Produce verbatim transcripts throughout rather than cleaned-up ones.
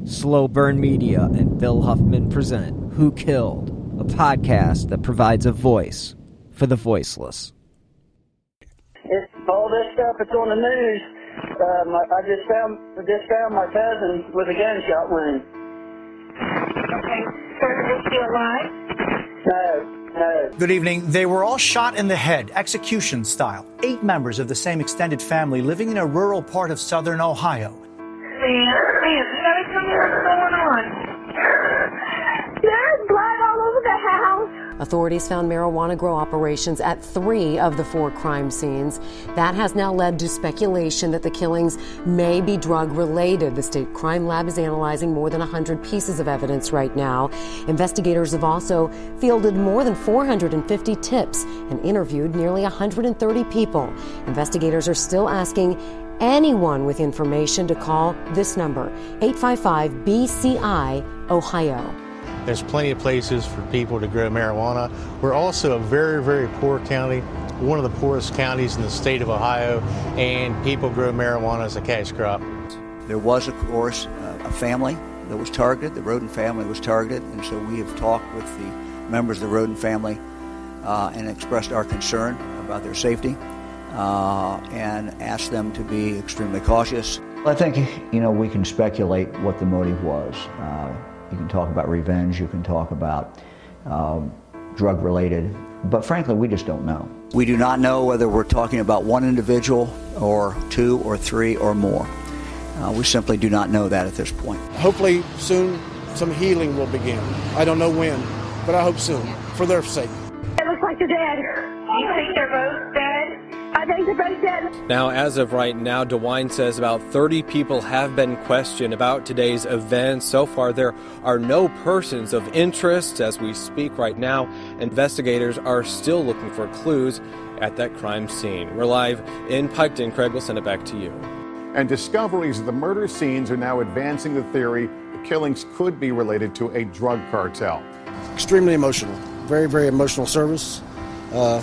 Slow Burn Media and Bill Huffman present Who Killed, a podcast that provides a voice for the voiceless. It's all this stuff that's on the news. Um, I, I just found I just found my cousin with a gunshot wound. Okay, sir, is he alive? No, no. Good evening. They were all shot in the head, execution style. Eight members of the same extended family living in a rural part of southern Ohio. Man, man, gotta tell me what's going on. There's blood all over the house. Authorities found marijuana grow operations at three of the four crime scenes. That has now led to speculation that the killings may be drug-related. The state crime lab is analyzing more than one hundred pieces of evidence right now. Investigators have also fielded more than four hundred fifty tips and interviewed nearly one hundred thirty people. Investigators are still asking anyone with information to call this number, eight five five B C I, Ohio. There's plenty of places for people to grow marijuana. We're also a very, very poor county, one of the poorest counties in the state of Ohio, and people grow marijuana as a cash crop. There was, of course, a family that was targeted. The Roden family was targeted, and so we have talked with the members of the Roden family uh, and expressed our concern about their safety. Uh, and ask them to be extremely cautious. I think, you know, we can speculate what the motive was. Uh, you can talk about revenge, you can talk about um, drug-related, but frankly, we just don't know. We do not know whether we're talking about one individual or two or three or more. Uh, we simply do not know that at this point. Hopefully soon some healing will begin. I don't know when, but I hope soon, for their sake. It looks like they're dead. You think they're both dead? I think they're both dead. Now, as of right now, DeWine says about thirty people have been questioned about today's event. So far, there are no persons of interest. As we speak right now, investigators are still looking for clues at that crime scene. We're live in Piketon. Craig, will send it back to you. And discoveries of the murder scenes are now advancing the theory the killings could be related to a drug cartel. Extremely emotional. Very, very emotional service. Uh,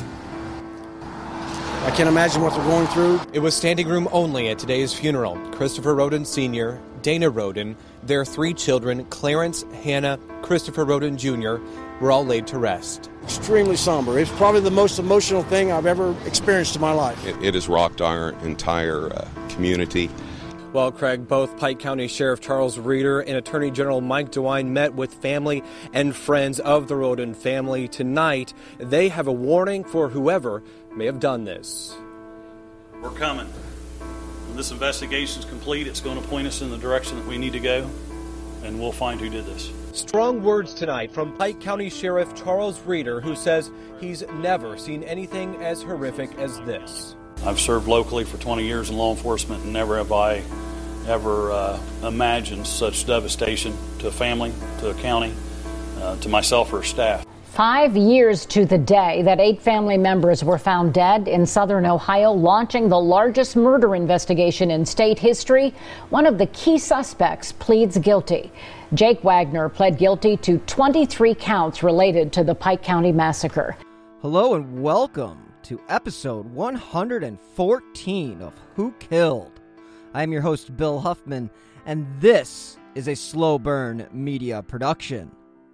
I can't imagine what they're going through. It was standing room only at today's funeral. Christopher Roden Senior, Dana Roden, their three children, Clarence, Hannah, Christopher Roden Junior, were all laid to rest. Extremely somber. It's probably the most emotional thing I've ever experienced in my life. It, it has rocked our entire uh, community. Well, Craig, both Pike County Sheriff Charles Reeder and Attorney General Mike DeWine met with family and friends of the Roden family tonight. They have a warning for whoever may have done this. We're coming. When this investigation is complete, it's going to point us in the direction that we need to go, and we'll find who did this. Strong words tonight from Pike County Sheriff Charles Reeder, who says he's never seen anything as horrific as this. I've served locally for twenty years in law enforcement, and never have I ever uh, imagined such devastation to a family, to a county, uh, to myself or staff. Five years to the day that eight family members were found dead in southern Ohio, launching the largest murder investigation in state history. One of the key suspects pleads guilty. Jake Wagner pled guilty to twenty-three counts related to the Pike County massacre. Hello and welcome to episode one hundred fourteen of Who Killed. I am your host, Bill Huffman, and this is a Slow Burn Media production.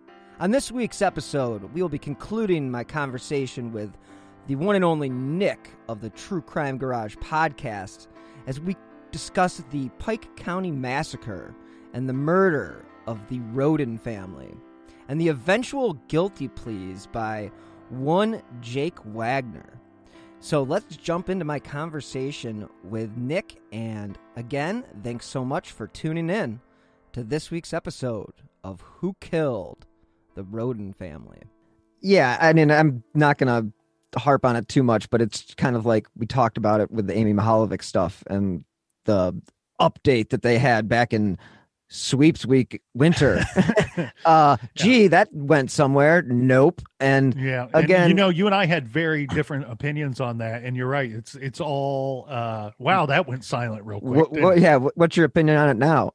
On this week's episode, we will be concluding my conversation with the one and only Nick of the True Crime Garage podcast as we discuss the Pike County massacre and the murder of the Roden family and the eventual guilty pleas by one Jake Wagner. So let's jump into my conversation with Nick, and again, thanks so much for tuning in to this week's episode of Who Killed the Roden family. Yeah, I mean, I'm not going to harp on it too much, but it's kind of like we talked about it with the Amy Mahalovic stuff and the update that they had back in Sweeps Week winter. uh, gee, yeah. That went somewhere. Nope. And yeah, again, and, you know, you and I had very different opinions on that, and you're right. It's it's all uh, wow. That went silent real quick. What, what, yeah. What's your opinion on it now?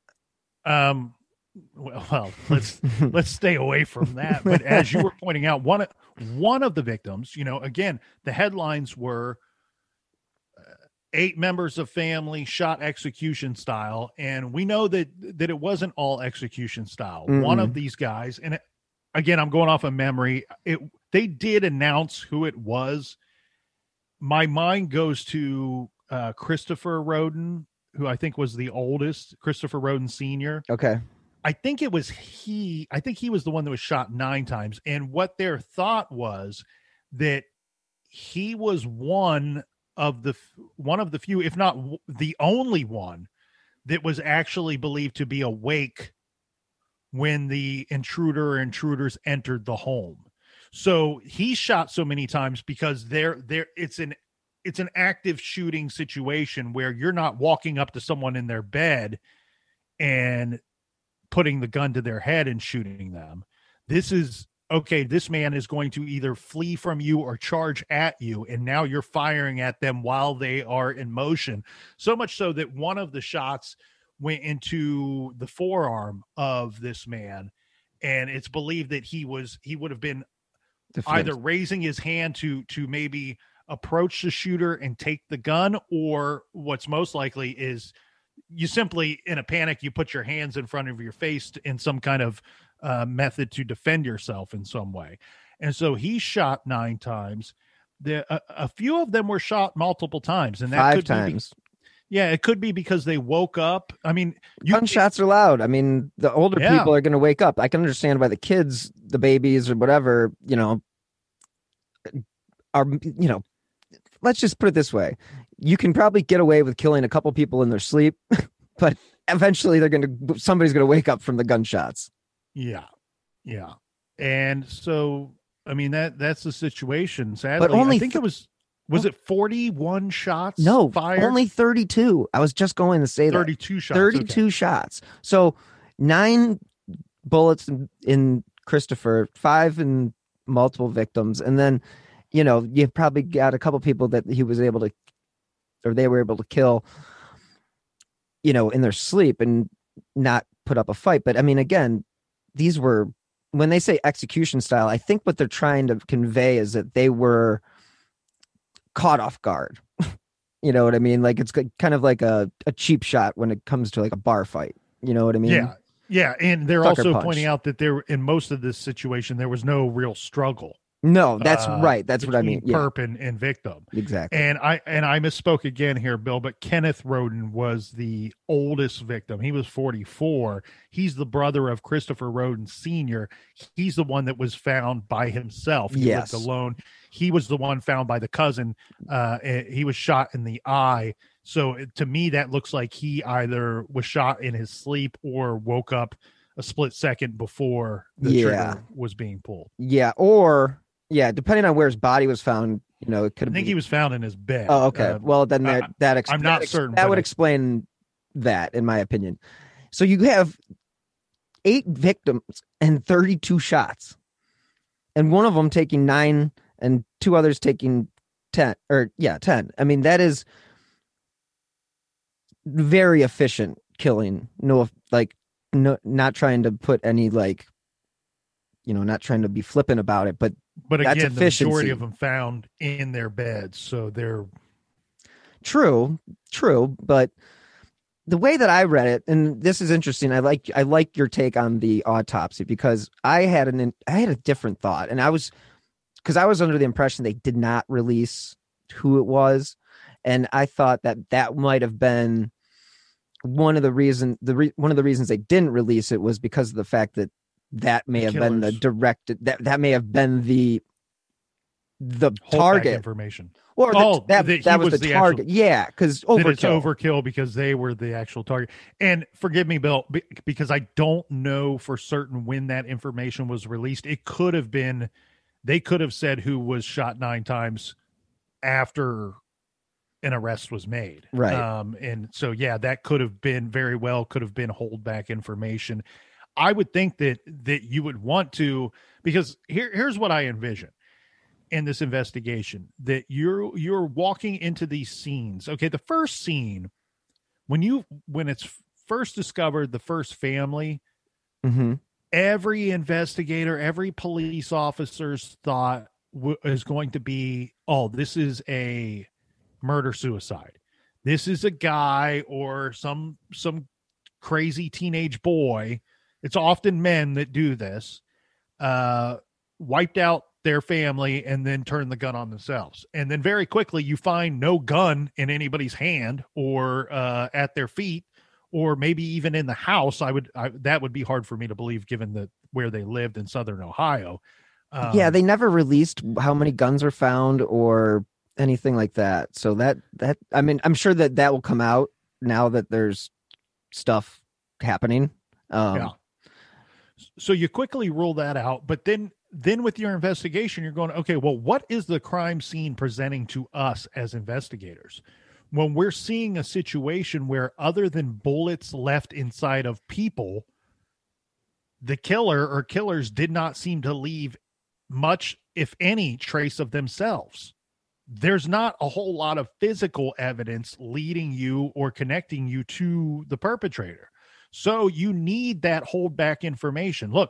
Um. Well, well let's let's stay away from that. But as you were pointing out, one one of the victims, you know, again, the headlines were eight members of family shot execution style, and we know that that it wasn't all execution style. Mm-mm. One of these guys, and it, again, I'm going off of memory, it they did announce who it was. My mind goes to uh, Christopher Roden, who I think was the oldest, Christopher Roden Senior Okay. I think it was he, I think he was the one that was shot nine times. And what their thought was that he was one of the, one of the few, if not the only one that was actually believed to be awake when the intruder or intruders entered the home. So he shot so many times because there, there, it's an, it's an active shooting situation where you're not walking up to someone in their bed and putting the gun to their head and shooting them. This is, okay, this man is going to either flee from you or charge at you, and now you're firing at them while they are in motion. So much so that one of the shots went into the forearm of this man, and it's believed that he was he would have been Defense. either raising his hand to to maybe approach the shooter and take the gun, or what's most likely is you simply, in a panic, you put your hands in front of your face in some kind of uh, method to defend yourself in some way. And so he shot nine times. The, a, a few of them were shot multiple times. And that Five could times. Be, yeah, it could be because they woke up. I mean, you, gunshots are loud. I mean, the older Yeah. people are going to wake up. I can understand why the kids, the babies or whatever, you know, are, you know, let's just put it this way. You can probably get away with killing a couple people in their sleep, but eventually they're going to, somebody's going to wake up from the gunshots. Yeah. Yeah. And so, I mean, that that's the situation. Sadly, But only I think it was, was it forty-one shots? No, fired? only thirty-two. I was just going to say that. thirty-two shots. thirty-two okay. shots. So nine bullets in, in Christopher, five in multiple victims. And then, you know, you probably got a couple people that he was able to, or they were able to kill, you know, in their sleep and not put up a fight. But I mean, again, these were, when they say execution style, I think what they're trying to convey is that they were caught off guard. You know what I mean? Like it's kind of like a, a cheap shot when it comes to like a bar fight. You know what I mean? Yeah. Yeah. And they're Sucker also punch. pointing out that there, in most of this situation, there was no real struggle. No, that's uh, right. That's what I between mean. Yeah, Perp and, and victim. exactly. And I and I misspoke again here, Bill, but Kenneth Roden was the oldest victim. He was forty-four. He's the brother of Christopher Roden Senior He's the one that was found by himself. He Yes. lived alone. He was the one found by the cousin. Uh, eh, he was shot in the eye. So it- to me, that looks like he either was shot in his sleep or woke up a split second before the Yeah. trigger was being pulled. Yeah, or yeah, depending on where his body was found, you know, it could I have think been. he was found in his bed. Oh, okay. Uh, well, then that I- that ex- I'm not that ex- certain, That but would I- explain that, in my opinion. So you have eight victims and thirty-two shots, and one of them taking nine, and two others taking ten. Or yeah, ten. I mean, that is very efficient killing. No, like no, not trying to put any like, you know, not trying to be flippant about it, but But that's again, the majority efficiency. of them found in their beds, so they're True, true, but the way that I read it, and this is interesting, I like I like your take on the autopsy because I had an I had a different thought, and I was because I was under the impression they did not release who it was, and I thought that that might have been one of the reason the re, one of the reasons they didn't release it was because of the fact that that may The have been the killers. directed that that may have been the the hold back target. information. Or the, Oh, that, that he that was, was the, the target. actual- yeah, because That it's overkill. overkill because they were the actual target. And forgive me, Bill, be- because I don't know for certain when that information was released. It could have been, they could have said who was shot nine times after an arrest was made. Right. Um, and so, yeah, that could have been very well, could have been hold back information. I would think that, that you would want to, because here, here's what I envision in this investigation, that you're you're walking into these scenes. Okay, the first scene, when you when it's first discovered, the first family, Mm-hmm. every investigator, every police officer's thought w- is going to be, oh, this is a murder suicide. this is a guy or some some crazy teenage boy. It's often men that do this, uh, wiped out their family and then turn the gun on themselves. And then very quickly you find no gun in anybody's hand or uh, at their feet, or maybe even in the house. I would, I, that would be hard for me to believe given that where they lived in Southern Ohio. Um, yeah. They never released how many guns were found or anything like that. So that, that, I mean, I'm sure that that will come out now that there's stuff happening. Um, yeah. So you quickly rule that out, but then, then with your investigation, you're going, okay, well, what is the crime scene presenting to us as investigators? When we're seeing a situation where other than bullets left inside of people, the killer or killers did not seem to leave much, if any, trace of themselves. There's not a whole lot of physical evidence leading you or connecting you to the perpetrator. So you need that hold back information. Look,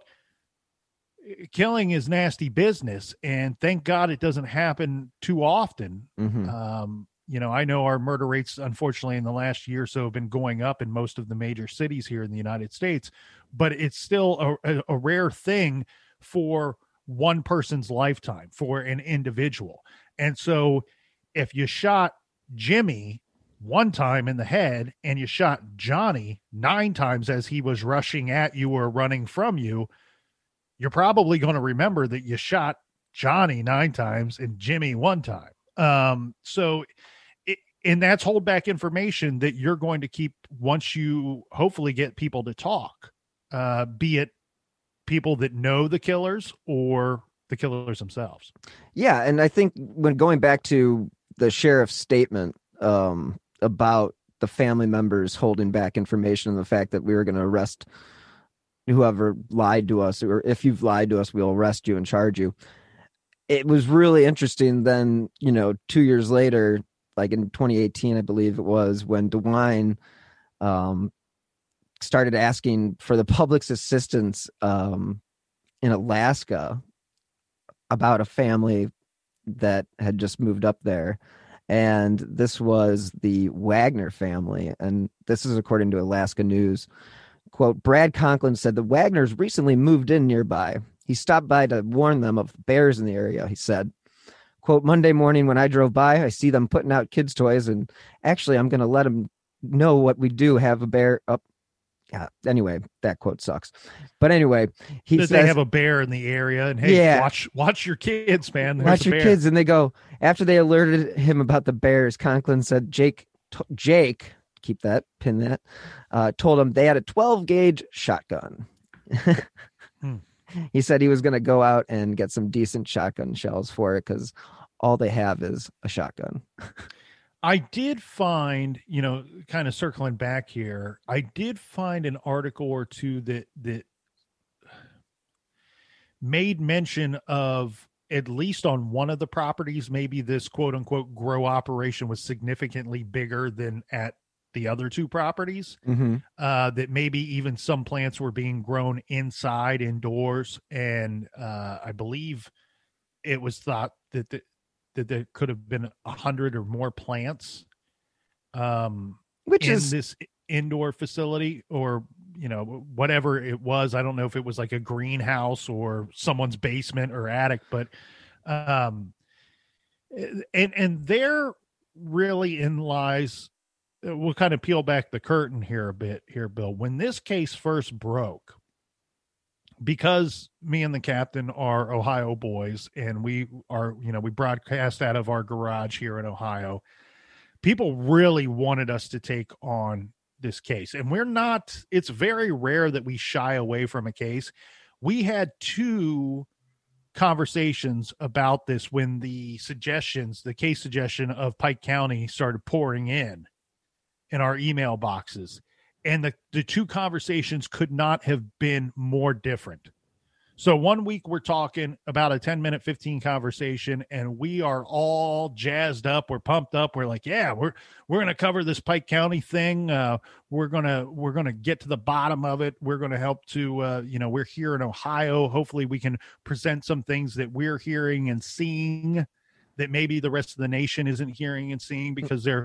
killing is nasty business, and thank God it doesn't happen too often. Mm-hmm. Um, you know, I know our murder rates, unfortunately, in the last year or so have been going up in most of the major cities here in the United States, but it's still a, a, a rare thing for one person's lifetime, for an individual. And so if you shot Jimmy one time in the head and you shot Johnny nine times as he was rushing at you or running from you, you're probably going to remember that you shot Johnny nine times and Jimmy one time. Um, so, it, and that's hold back information that you're going to keep once you hopefully get people to talk, uh, be it people that know the killers or the killers themselves. Yeah. And I think when going back to the sheriff's statement um, about the family members holding back information and the fact that we were going to arrest whoever lied to us, or if you've lied to us, we'll arrest you and charge you. It was really interesting. Then, you know, two years later, like in twenty eighteen, I believe it was, when DeWine um, started asking for the public's assistance um, in Alaska about a family that had just moved up there. And this was the Wagner family. And this is according to Alaska News. Quote, Brad Conklin said the Wagners recently moved in nearby. He stopped by to warn them of bears in the area, he said. Quote, Monday morning when I drove by, I see them putting out kids' toys, and actually I'm going to let them know what we do have a bear up. Yeah, anyway, that quote sucks. But anyway, he that says they have a bear in the area, and hey, yeah, watch watch your kids, man. There's watch a your bear. kids. And they go, after they alerted him about the bears, Conklin said Jake, t- Jake, keep that, pin that, uh, told him they had a twelve gauge shotgun. hmm. He said he was going to go out and get some decent shotgun shells for it because all they have is a shotgun. I did find, you know, kind of circling back here, I did find an article or two that that made mention of, at least on one of the properties, maybe this quote unquote grow operation was significantly bigger than at the other two properties. Mm-hmm. Uh, that maybe even some plants were being grown inside, indoors. And uh, I believe it was thought that the, that there could have been a hundred or more plants um, Which in is this indoor facility, or, you know, whatever it was. I don't know if it was like a greenhouse or someone's basement or attic, but um, and, and there really in lies, we'll kind of peel back the curtain here a bit here, Bill. When this case first broke, because me and the captain are Ohio boys and we are, you know, we broadcast out of our garage here in Ohio, people really wanted us to take on this case. And we're not, it's very rare that we shy away from a case. We had two conversations about this when the suggestions, the case suggestion of Pike County started pouring in in our email boxes. And the, the two conversations could not have been more different. So one week we're talking about a ten minute, fifteen conversation, and we are all jazzed up. We're pumped up. We're like, yeah, we're, we're going to cover this Pike County thing. Uh, we're going to, we're going to get to the bottom of it. We're going to help to, uh, you know, we're here in Ohio. Hopefully we can present some things that we're hearing and seeing that maybe the rest of the nation isn't hearing and seeing, because they're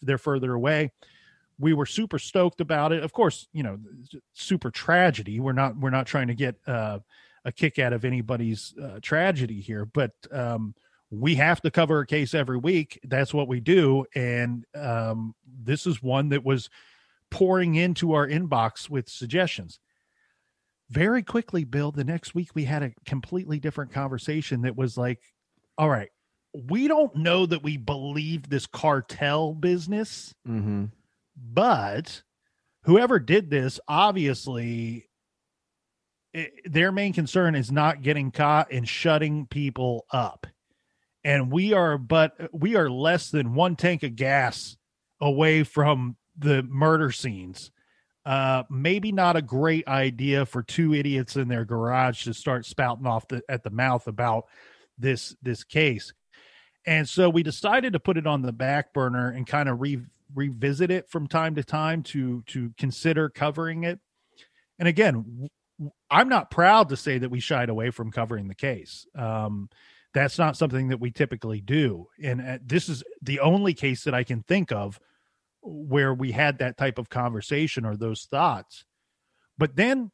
they're further away. We were super stoked about it. Of course, you know, super tragedy. We're not we're not trying to get uh, a kick out of anybody's uh, tragedy here, but um, we have to cover a case every week. That's what we do, and um, this is one that was pouring into our inbox with suggestions. Very quickly, Bill, the next week we had a completely different conversation that was like, all right, we don't know that we believe this cartel business. Mm-hmm. But whoever did this, obviously, it, their main concern is not getting caught and shutting people up. And we are, but we are less than one tank of gas away from the murder scenes. Uh, maybe not a great idea for two idiots in their garage to start spouting off the, at the mouth about this this case. And so we decided to put it on the back burner and kind of re. revisit it from time to time to to consider covering it. And again, I'm not proud to say that we shied away from covering the case. Um, that's not something that we typically do. And uh, this is the only case that I can think of where we had that type of conversation or those thoughts. But then,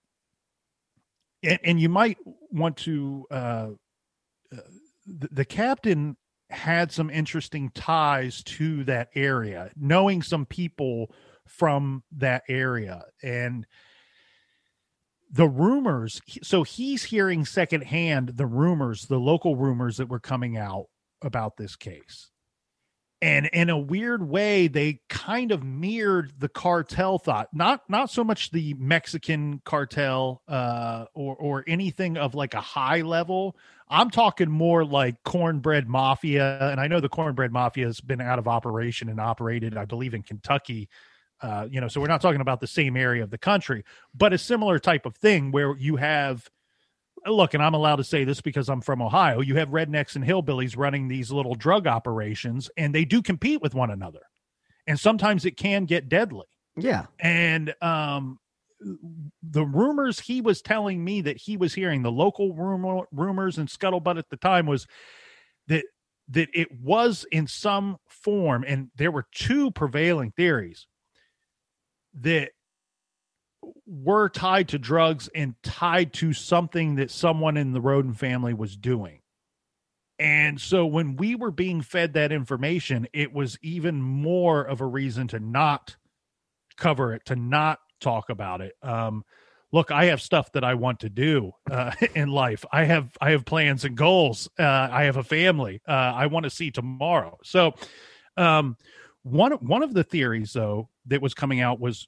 and, and you might want to, uh, the, the captain had some interesting ties to that area, knowing some people from that area. And the rumors, so he's hearing secondhand the rumors, the local rumors that were coming out about this case. And in a weird way, they kind of mirrored the cartel thought, not not so much the Mexican cartel uh, or or anything of like a high level. I'm talking more like Cornbread Mafia, and I know the Cornbread Mafia has been out of operation and operated, I believe, in Kentucky. Uh, you know, so we're not talking about the same area of the country, but a similar type of thing where you have. Look, and I'm allowed to say this because I'm from Ohio. You have rednecks and hillbillies running these little drug operations, and they do compete with one another. And sometimes it can get deadly. Yeah. And um, the rumors he was telling me that he was hearing, the local rumor, rumors and scuttlebutt at the time was that that it was in some form, and there were two prevailing theories that were tied to drugs and tied to something that someone in the Rhoden family was doing. And so when we were being fed that information, it was even more of a reason to not cover it, to not talk about it. Um, look, I have stuff that I want to do uh, in life. I have, I have plans and goals. Uh, I have a family uh, I want to see tomorrow. So um, one, one of the theories though, that was coming out was,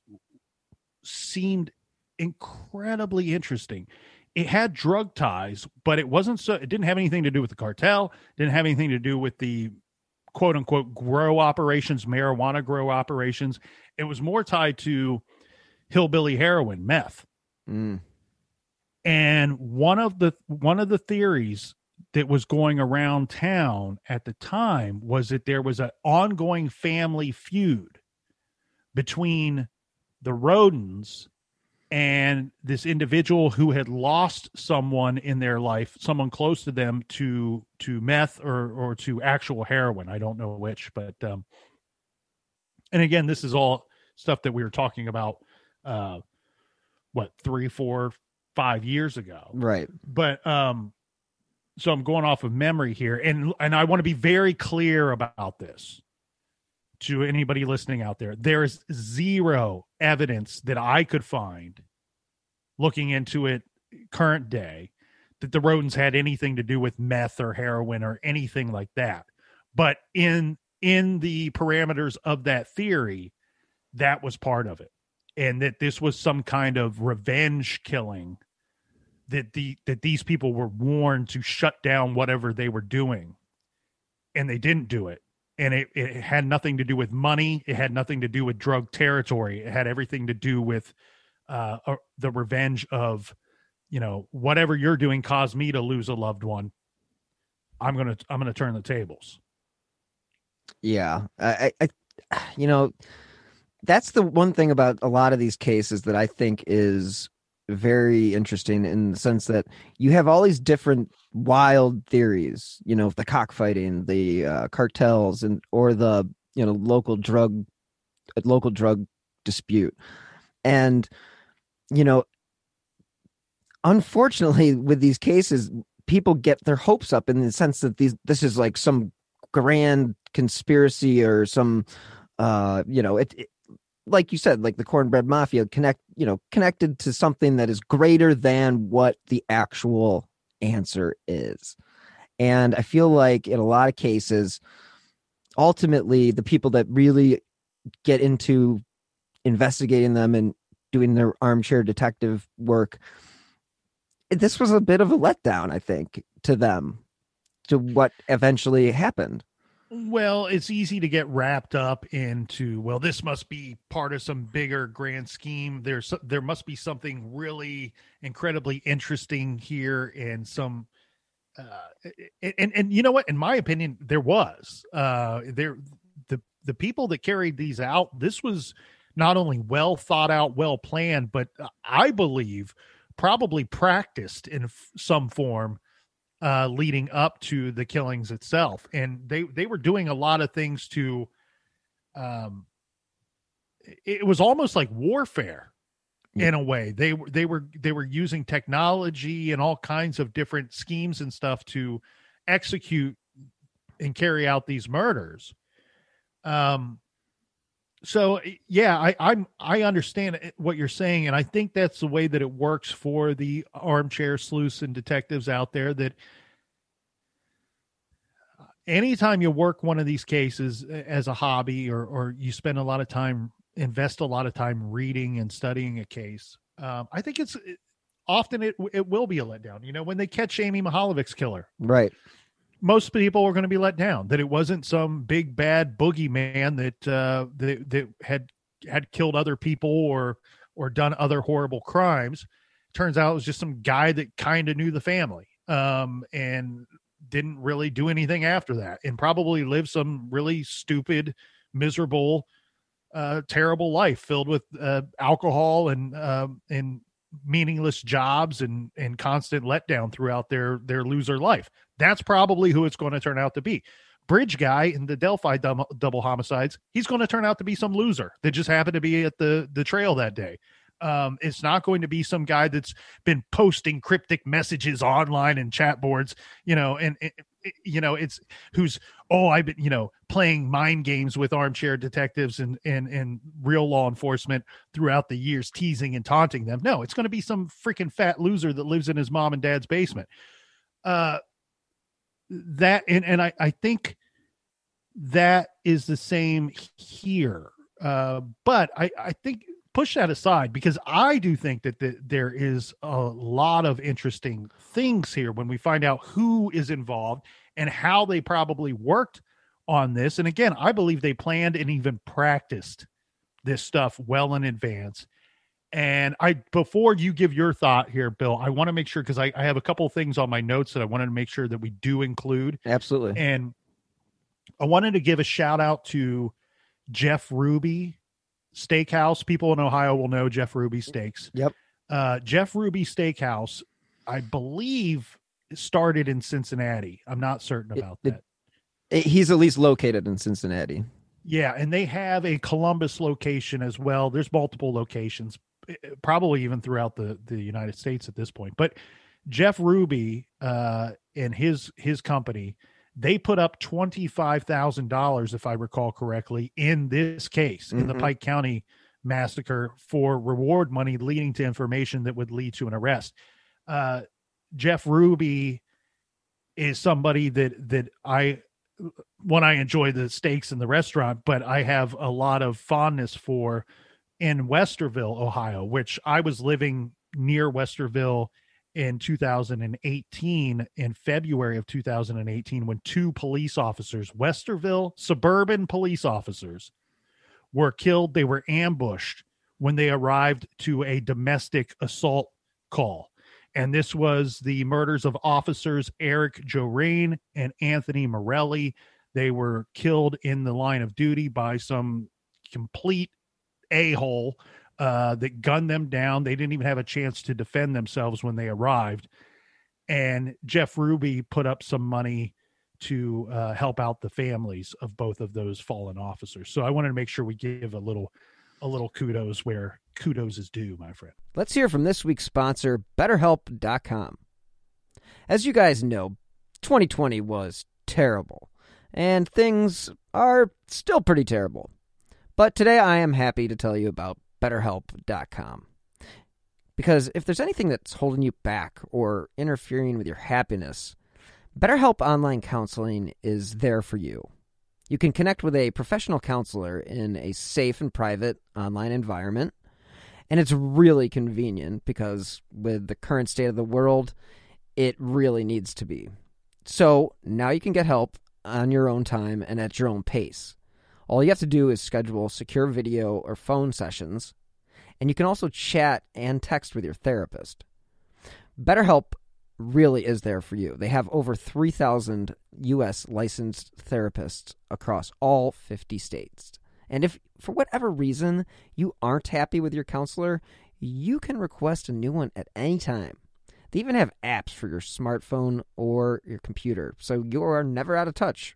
seemed incredibly interesting. It had drug ties, but it wasn't so, it didn't have anything to do with the cartel, didn't have anything to do with the quote unquote grow operations, marijuana grow operations. It was more tied to hillbilly heroin, meth. Mm. And one of the, one of the theories that was going around town at the time was that there was an ongoing family feud between the Rhodens and this individual who had lost someone in their life, someone close to them, to to meth or or to actual heroin. I don't know which, but um, and again, this is all stuff that we were talking about, uh, what three, four, five years ago, right? But um, so I'm going off of memory here, and and I want to be very clear about this to anybody listening out there. There is zero evidence that I could find looking into it current day that the Rhodens had anything to do with meth or heroin or anything like that. But in, in the parameters of that theory, that was part of it. And that this was some kind of revenge killing, that the, that these people were warned to shut down whatever they were doing, and they didn't do it. And it, it had nothing to do with money. It had nothing to do with drug territory. It had everything to do with uh, uh, the revenge of, you know, whatever you're doing caused me to lose a loved one. I'm gonna I'm gonna turn the tables. Yeah, I, I, you know, that's the one thing about a lot of these cases that I think is very interesting, in the sense that you have all these different wild theories, you know, the cockfighting, the uh, cartels, and or the, you know, local drug, a local drug dispute. And, you know, unfortunately with these cases, people get their hopes up in the sense that these, this is like some grand conspiracy or some, uh, you know, it, it like you said, like the Cornbread Mafia connect, you know, connected to something that is greater than what the actual answer is. And I feel like in a lot of cases, ultimately the people that really get into investigating them and doing their armchair detective work, this was a bit of a letdown, I think, to them, to what eventually happened. Well, it's easy to get wrapped up into, well, this must be part of some bigger grand scheme. There's there must be something really incredibly interesting here, and some uh, and and you know what? In my opinion, there was uh, there the the people that carried these out. This was not only well thought out, well planned, but I believe probably practiced in f- some form. Uh, leading up to the killings itself. And they, they were doing a lot of things to, um, it was almost like warfare in a way. They were, they were, they were using technology and all kinds of different schemes and stuff to execute and carry out these murders. Um, so yeah, I, I'm, I understand what you're saying. And I think that's the way that it works for the armchair sleuths and detectives out there, that anytime you work one of these cases as a hobby, or, or you spend a lot of time, invest a lot of time reading and studying a case. Um, I think it's often it, it will be a letdown, you know, when they catch Amy Mihaljevich's killer, right? Most people are going to be let down that it wasn't some big bad boogeyman that uh, that, that had had killed other people or or done other horrible crimes. Turns out it was just some guy that kind of knew the family um, and didn't really do anything after that, and probably lived some really stupid, miserable, uh, terrible life filled with uh, alcohol and um, and meaningless jobs and and constant letdown throughout their their loser life. That's probably who it's going to turn out to be. Bridge guy in the Delphi dum- double homicides, he's going to turn out to be some loser that just happened to be at the the trail that day. Um, it's not going to be some guy that's been posting cryptic messages online and chat boards, you know, and, and you know, it's who's, oh, I've been, you know, playing mind games with armchair detectives and, and, and real law enforcement throughout the years, teasing and taunting them. No, it's going to be some freaking fat loser that lives in his mom and dad's basement. Uh, that, and, and I, I think that is the same here. Uh, but I, I think, push that aside, because I do think that the, there is a lot of interesting things here when we find out who is involved and how they probably worked on this. And again, I believe they planned and even practiced this stuff well in advance. And I, before you give your thought here, Bill, I want to make sure, because I, I have a couple of things on my notes that I wanted to make sure that we do include. Absolutely. And I wanted to give a shout out to Jeff Ruby Steakhouse. People in Ohio will know Jeff Ruby Steaks. Yep. Uh, Jeff Ruby Steakhouse, I believe, started in Cincinnati. I'm not certain about it, that. It, he's at least located in Cincinnati. Yeah, and they have a Columbus location as well. There's multiple locations, probably even throughout the, the United States at this point. But Jeff Ruby uh, and his his company, they put up twenty-five thousand dollars, if I recall correctly, in this case, mm-hmm. in the Pike County massacre, for reward money leading to information that would lead to an arrest. Uh, Jeff Ruby is somebody that that I, when I enjoy the steaks in the restaurant, but I have a lot of fondness for in Westerville, Ohio, which I was living near Westerville in two thousand eighteen, in February of two thousand eighteen, when two police officers, Westerville suburban police officers, were killed. They were ambushed when they arrived to a domestic assault call. And this was the murders of officers Eric Jorain and Anthony Morelli. They were killed in the line of duty by some complete a-hole uh, that gunned them down. They didn't even have a chance to defend themselves when they arrived. And Jeff Ruby put up some money to uh, help out the families of both of those fallen officers. So I wanted to make sure we give a little a little kudos where kudos is due, my friend. Let's hear from this week's sponsor, BetterHelp dot com. As you guys know, twenty twenty was terrible, and things are still pretty terrible. But today I am happy to tell you about BetterHelp dot com. Because if there's anything that's holding you back or interfering with your happiness, BetterHelp Online Counseling is there for you. You can connect with a professional counselor in a safe and private online environment, and it's really convenient because with the current state of the world, it really needs to be. So now you can get help on your own time and at your own pace. All you have to do is schedule secure video or phone sessions, and you can also chat and text with your therapist. BetterHelp really is there for you. They have over three thousand U S licensed therapists across all fifty states. And if, for whatever reason, you aren't happy with your counselor, you can request a new one at any time. They even have apps for your smartphone or your computer, so you are never out of touch.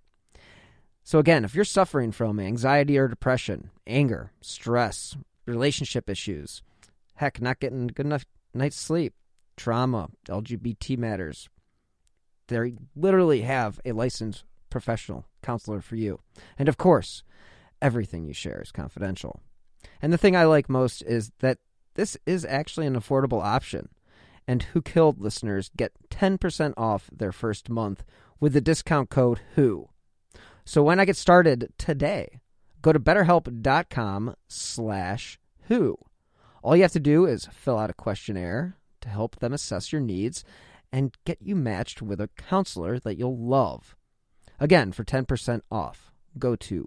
So again, if you're suffering from anxiety or depression, anger, stress, relationship issues, heck, not getting good enough night's sleep, trauma, L G B T matters, they literally have a licensed professional counselor for you. And of course, everything you share is confidential. And the thing I like most is that this is actually an affordable option. And Who Killed listeners get ten percent off their first month with the discount code WHO. So when I get started today, go to betterhelp.com slash who. All you have to do is fill out a questionnaire to help them assess your needs and get you matched with a counselor that you'll love. Again, for ten percent off, go to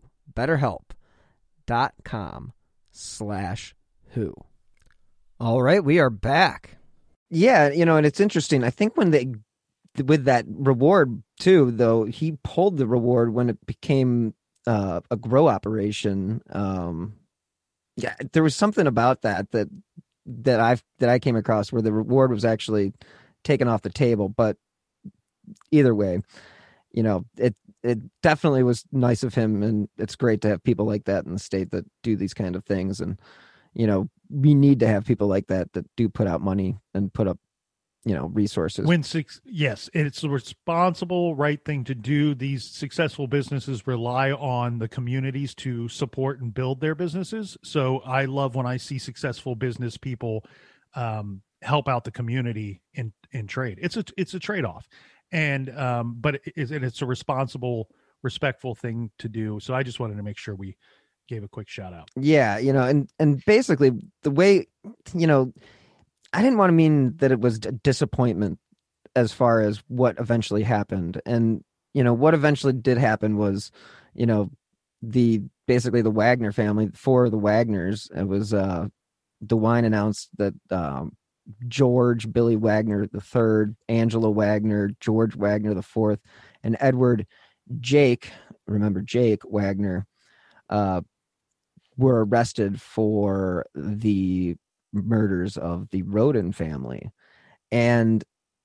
betterhelp.com slash who. All right, we are back. Yeah, you know, and it's interesting. I think when they, with that reward too, though, he pulled the reward when it became uh, a grow operation. Um, yeah, there was something about that that that I've that I came across where the reward was actually taken off the table. But either way, you know, it it definitely was nice of him, and it's great to have people like that in the state that do these kind of things. And you know, we need to have people like that that do put out money and put up, you know, resources. When six, yes, it's the responsible, right thing to do. These successful businesses rely on the communities to support and build their businesses. So I love when I see successful business people um, help out the community in in trade. It's a it's a trade off, and um, but it is and it's a responsible, respectful thing to do. So I just wanted to make sure we gave a quick shout out. Yeah, you know, and and basically the way, you know, I didn't want to mean that it was a disappointment as far as what eventually happened. And, you know, what eventually did happen was, you know, the basically the Wagner family, for the Wagners, it was uh, DeWine announced that um, George Billy Wagner the third, Angela Wagner, George Wagner the fourth, and Edward Jake, remember Jake Wagner, uh, were arrested for the murders of the Roden family. And,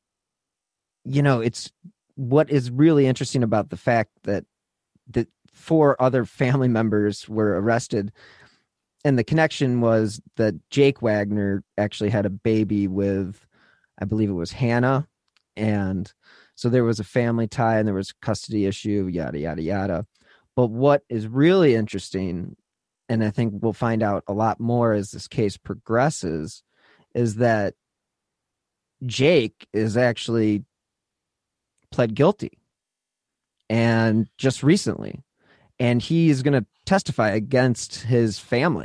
you know, it's what is really interesting about the fact that that four other family members were arrested. And the connection was that Jake Wagner actually had a baby with, I believe it was Hannah. And so there was a family tie and there was a custody issue, yada, yada, yada. But what is really interesting, and I think we'll find out a lot more as this case progresses, is that Jake is actually pled guilty, and just recently, and he is going to testify against his family.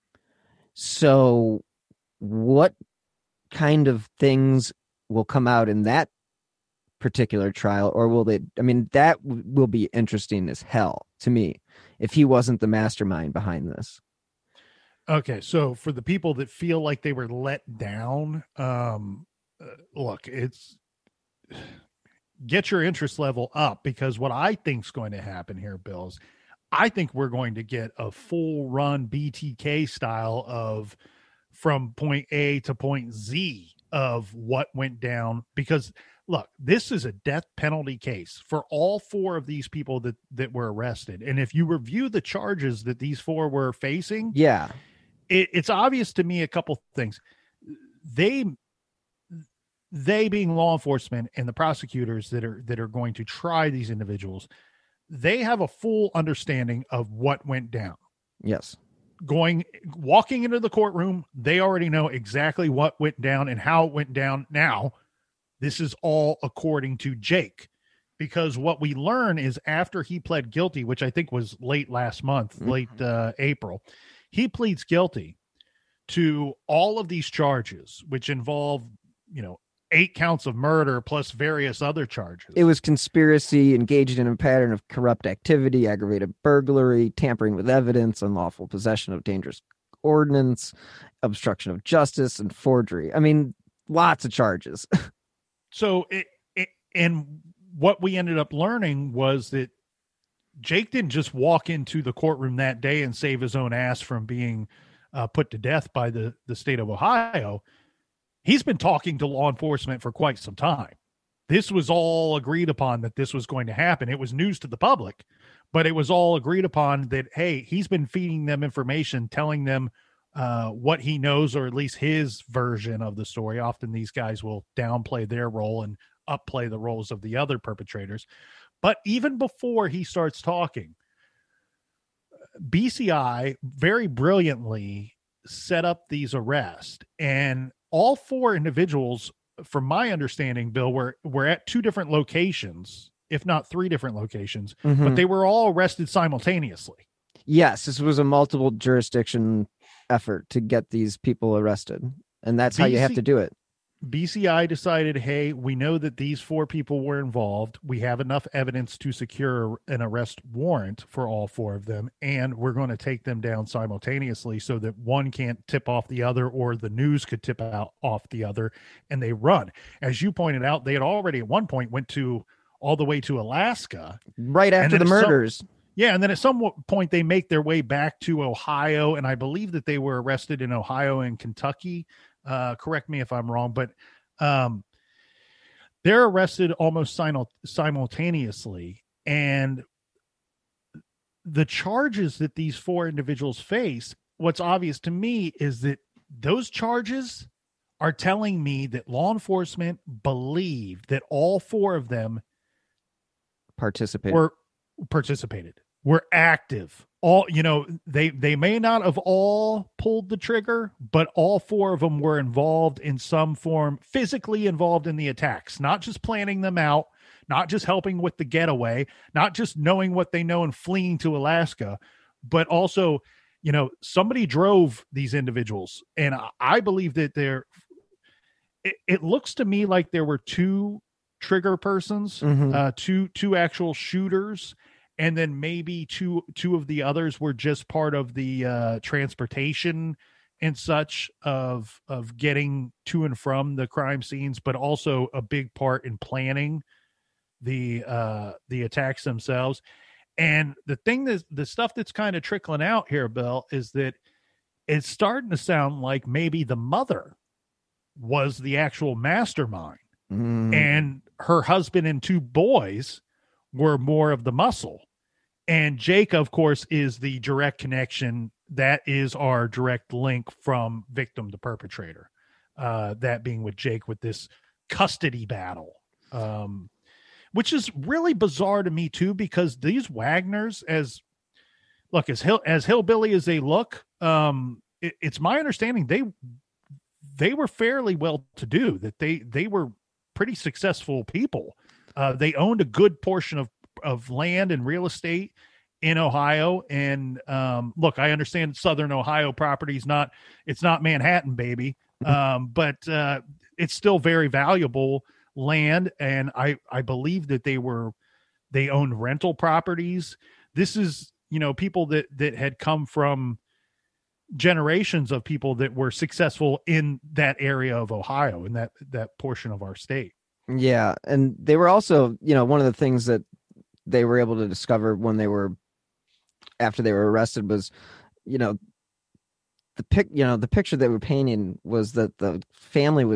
So what kind of things will come out in that particular trial, or will they, I mean, that w- will be interesting as hell to me if he wasn't the mastermind behind this. Okay, so for the people that feel like they were let down, um, uh, look, it's get your interest level up, because what I think is going to happen here, Bill, is I think we're going to get a full run B T K style of from point A to point Z of what went down, because look, this is a death penalty case for all four of these people that, that were arrested. And if you review the charges that these four were facing, yeah, it, it's obvious to me a couple things. They, they being law enforcement and the prosecutors that are, that are going to try these individuals, they have a full understanding of what went down. Yes. Going, walking into the courtroom, they already know exactly what went down and how it went down. Now, this is all according to Jake, because what we learn is after he pled guilty, which I think was late last month, mm-hmm. late uh, April, he pleads guilty to all of these charges, which involve, you know, eight counts of murder plus various other charges. It was conspiracy, engaged in a pattern of corrupt activity, aggravated burglary, tampering with evidence, unlawful possession of dangerous ordnance, obstruction of justice, and forgery. I mean, lots of charges. So, it, it, and what we ended up learning was that Jake didn't just walk into the courtroom that day and save his own ass from being uh, put to death by the, the state of Ohio. He's been talking to law enforcement for quite some time. This was all agreed upon that this was going to happen. It was news to the public, but it was all agreed upon that, hey, he's been feeding them information, telling them uh, what he knows, or at least his version of the story. Often these guys will downplay their role and upplay the roles of the other perpetrators. But even before he starts talking, B C I very brilliantly set up these arrests, and all four individuals, from my understanding, Bill, were, were at two different locations, if not three different locations, mm-hmm. but they were all arrested simultaneously. Yes, this was a multiple jurisdiction effort to get these people arrested, and that's how B C- you have to do it. B C I decided, hey, we know that these four people were involved. We have enough evidence to secure an arrest warrant for all four of them, and we're going to take them down simultaneously so that one can't tip off the other, or the news could tip out off the other, and they run. As you pointed out, they had already at one point went to all the way to Alaska. Right after the murders. Some, yeah, and then at some point they make their way back to Ohio, and I believe that they were arrested in Ohio and Kentucky. Uh, correct me if I'm wrong, but um, they're arrested almost simul- simultaneously. And the charges that these four individuals face, what's obvious to me is that those charges are telling me that law enforcement believed that all four of them participated, were participated, were active. All, you know, they, they may not have all pulled the trigger, but all four of them were involved in some form, physically involved in the attacks, not just planning them out, not just helping with the getaway, not just knowing what they know and fleeing to Alaska, but also, you know, somebody drove these individuals. And I believe that there, it, it looks to me like there were two trigger persons, mm-hmm. uh, two, two actual shooters. And then maybe two two of the others were just part of the uh, transportation and such of of getting to and from the crime scenes, but also a big part in planning the uh, the attacks themselves. And the thing that the stuff that's kind of trickling out here, Bill, is that it's starting to sound like maybe the mother was the actual mastermind, mm. and her husband and two boys were more of the muscle. And Jake, of course, is the direct connection. That is our direct link from victim to perpetrator. Uh, that being with Jake with this custody battle, um, which is really bizarre to me too, because these Wagners, as look as hill as hillbilly as they look, um, it, it's my understanding they they were fairly well to do. That they they were pretty successful people. Uh, they owned a good portion of of land and real estate in Ohio. And um, look, I understand Southern Ohio property is not, it's not Manhattan, baby. Um, but uh, it's still very valuable land. And I, I believe that they were, they owned rental properties. This is, you know, people that, that had come from generations of people that were successful in that area of Ohio, in that, that portion of our state. Yeah. And they were also, you know, one of the things that they were able to discover when they were, after they were arrested was, you know, the pic, you know, the picture they were painting was that the family was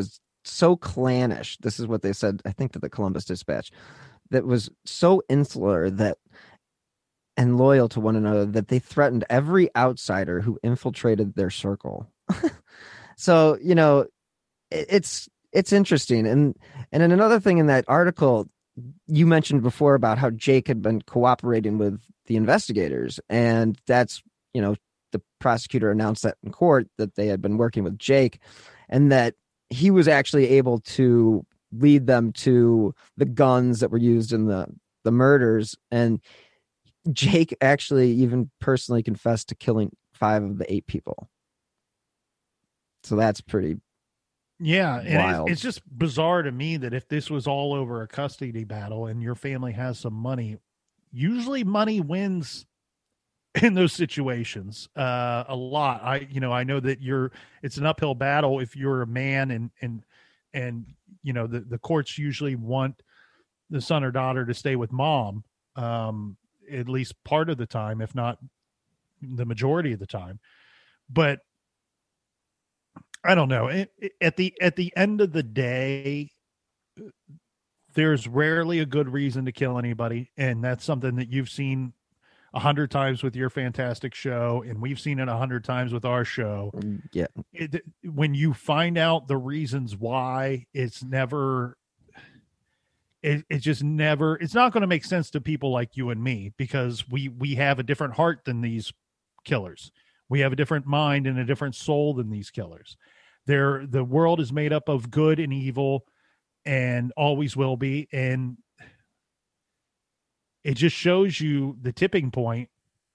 so clannish. This is what they said, I think, to the Columbus Dispatch, that was so insular that and loyal to one another that they threatened every outsider who infiltrated their circle. So, you know, it, it's it's interesting. And and then another thing in that article, you mentioned before about how Jake had been cooperating with the investigators. And that's, you know, the prosecutor announced that in court, that they had been working with Jake and that he was actually able to lead them to the guns that were used in the, the murders. And Jake actually even personally confessed to killing five of the eight people. So that's pretty Yeah, and wild. it's, it's just bizarre to me that if this was all over a custody battle and your family has some money, usually money wins in those situations uh, a lot. I, you know, I know that you're, it's an uphill battle if you're a man and, and, and, you know, the, the courts usually want the son or daughter to stay with mom, um, at least part of the time, if not the majority of the time. But I don't know. It, it, at the at the end of the day, there's rarely a good reason to kill anybody, and that's something that you've seen a hundred times with your fantastic show, and we've seen it a hundred times with our show. Yeah. It, when you find out the reasons why, it's never. It, it just never. It's not going to make sense to people like you and me because we we have a different heart than these killers. We have a different mind and a different soul than these killers. They're, the world is made up of good and evil and always will be. And it just shows you the tipping point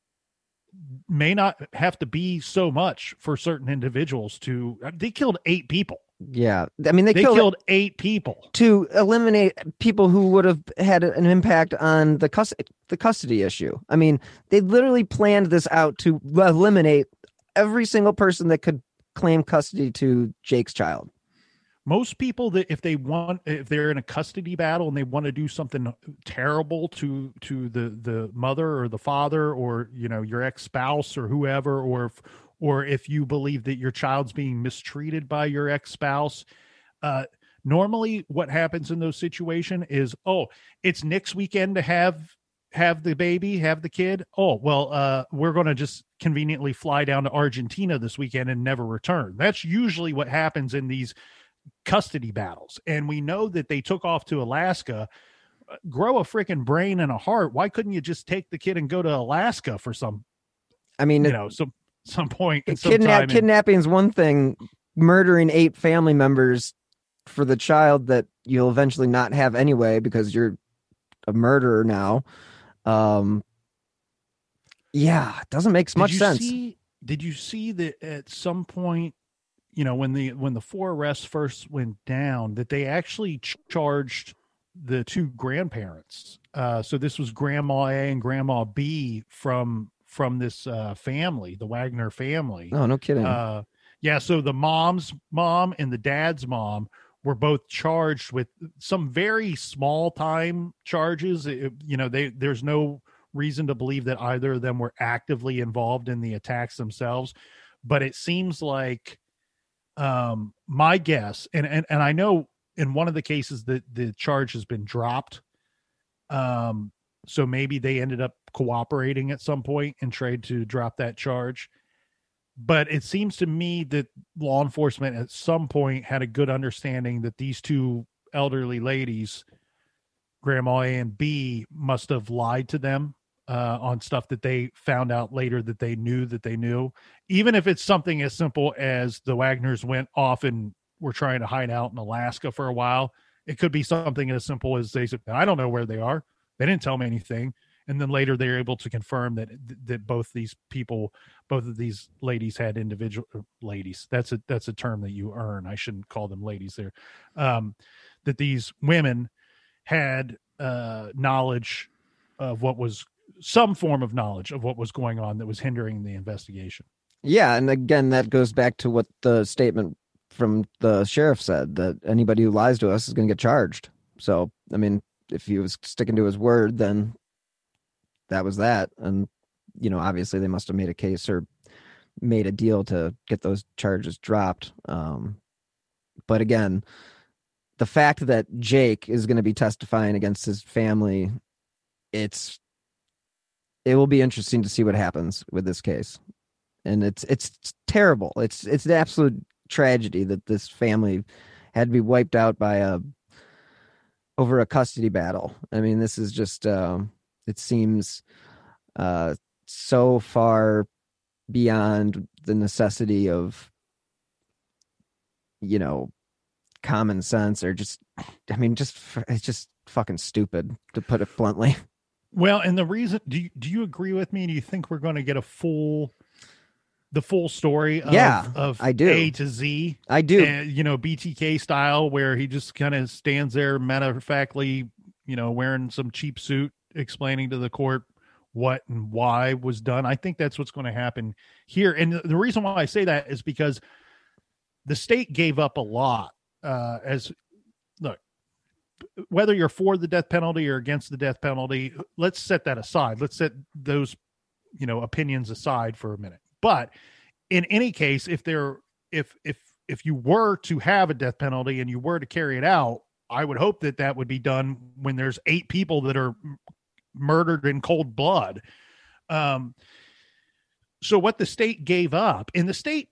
may not have to be so much for certain individuals to, they killed eight people. Yeah. I mean, they, they killed, killed eight people to eliminate people who would have had an impact on the cus- the custody issue. I mean, they literally planned this out to eliminate every single person that could claim custody to Jake's child. Most people that if they want, if they're in a custody battle and they want to do something terrible to, to the, the mother or the father, or, you know, your ex-spouse or whoever, or if, or if you believe that your child's being mistreated by your ex-spouse, uh, normally what happens in those situations is, oh, it's next weekend to have, have the baby, have the kid. Oh, well, uh, we're going to just conveniently fly down to Argentina this weekend and never return. That's usually what happens in these custody battles. And we know that they took off to Alaska. Grow a freaking brain and a heart. Why couldn't you just take the kid and go to Alaska for some, I mean, you it, know, some, some point. Kidnap, kidnapping is one thing. Murdering eight family members for the child that you'll eventually not have anyway because you're a murderer now. Um, yeah, it doesn't make much sense. See, did you see that at some point, you know, when the when the four arrests first went down, that they actually ch- charged the two grandparents? Uh, so this was Grandma A and Grandma B from from this uh, family, the Wagner family. Oh, no kidding. Uh, yeah, so the mom's mom and the dad's mom were both charged with some very small time charges. It, you know, they there's no reason to believe that either of them were actively involved in the attacks themselves, but it seems like um, my guess, and, and, and I know in one of the cases that the charge has been dropped. Um, so maybe they ended up cooperating at some point and tried to drop that charge. But it seems to me that law enforcement at some point had a good understanding that these two elderly ladies, Grandma A and B, must have lied to them uh, on stuff that they found out later that they knew that they knew. Even if it's something as simple as the Wagners went off and were trying to hide out in Alaska for a while, it could be something as simple as they said, I don't know where they are. They didn't tell me anything. And then later they're able to confirm that that both these people, both of these ladies had individual ladies. That's a that's a term that you earn. I shouldn't call them ladies there. Um, that these women had uh, knowledge of what was some form of knowledge of what was going on that was hindering the investigation. Yeah, and again, that goes back to what the statement from the sheriff said, that anybody who lies to us is going to get charged. So, I mean, if he was sticking to his word, then that was that. And, you know, obviously they must have made a case or made a deal to get those charges dropped. Um, but again, the fact that Jake is going to be testifying against his family, it's it will be interesting to see what happens with this case. And it's it's terrible. It's it's an absolute tragedy that this family had to be wiped out by a over a custody battle. I mean, this is just uh, it seems uh, so far beyond the necessity of, you know, common sense, or just, I mean, just it's just fucking stupid, to put it bluntly. Well, and the reason, do you, do you agree with me? Do you think we're going to get a full, the full story of, yeah, of I do. A to Z? I do. Uh, you know, B T K style, where he just kind of stands there matter of factly, you know, wearing some cheap suit, explaining to the court what and why was done. I think that's what's going to happen here. And the reason why I say that is because the state gave up a lot. Uh, as look, whether you're for the death penalty or against the death penalty, let's set that aside. Let's set those, you know, opinions aside for a minute. But in any case, if there, if if if you were to have a death penalty and you were to carry it out, I would hope that that would be done when there's eight people that are murdered in cold blood. Um, so what the state gave up, and the state,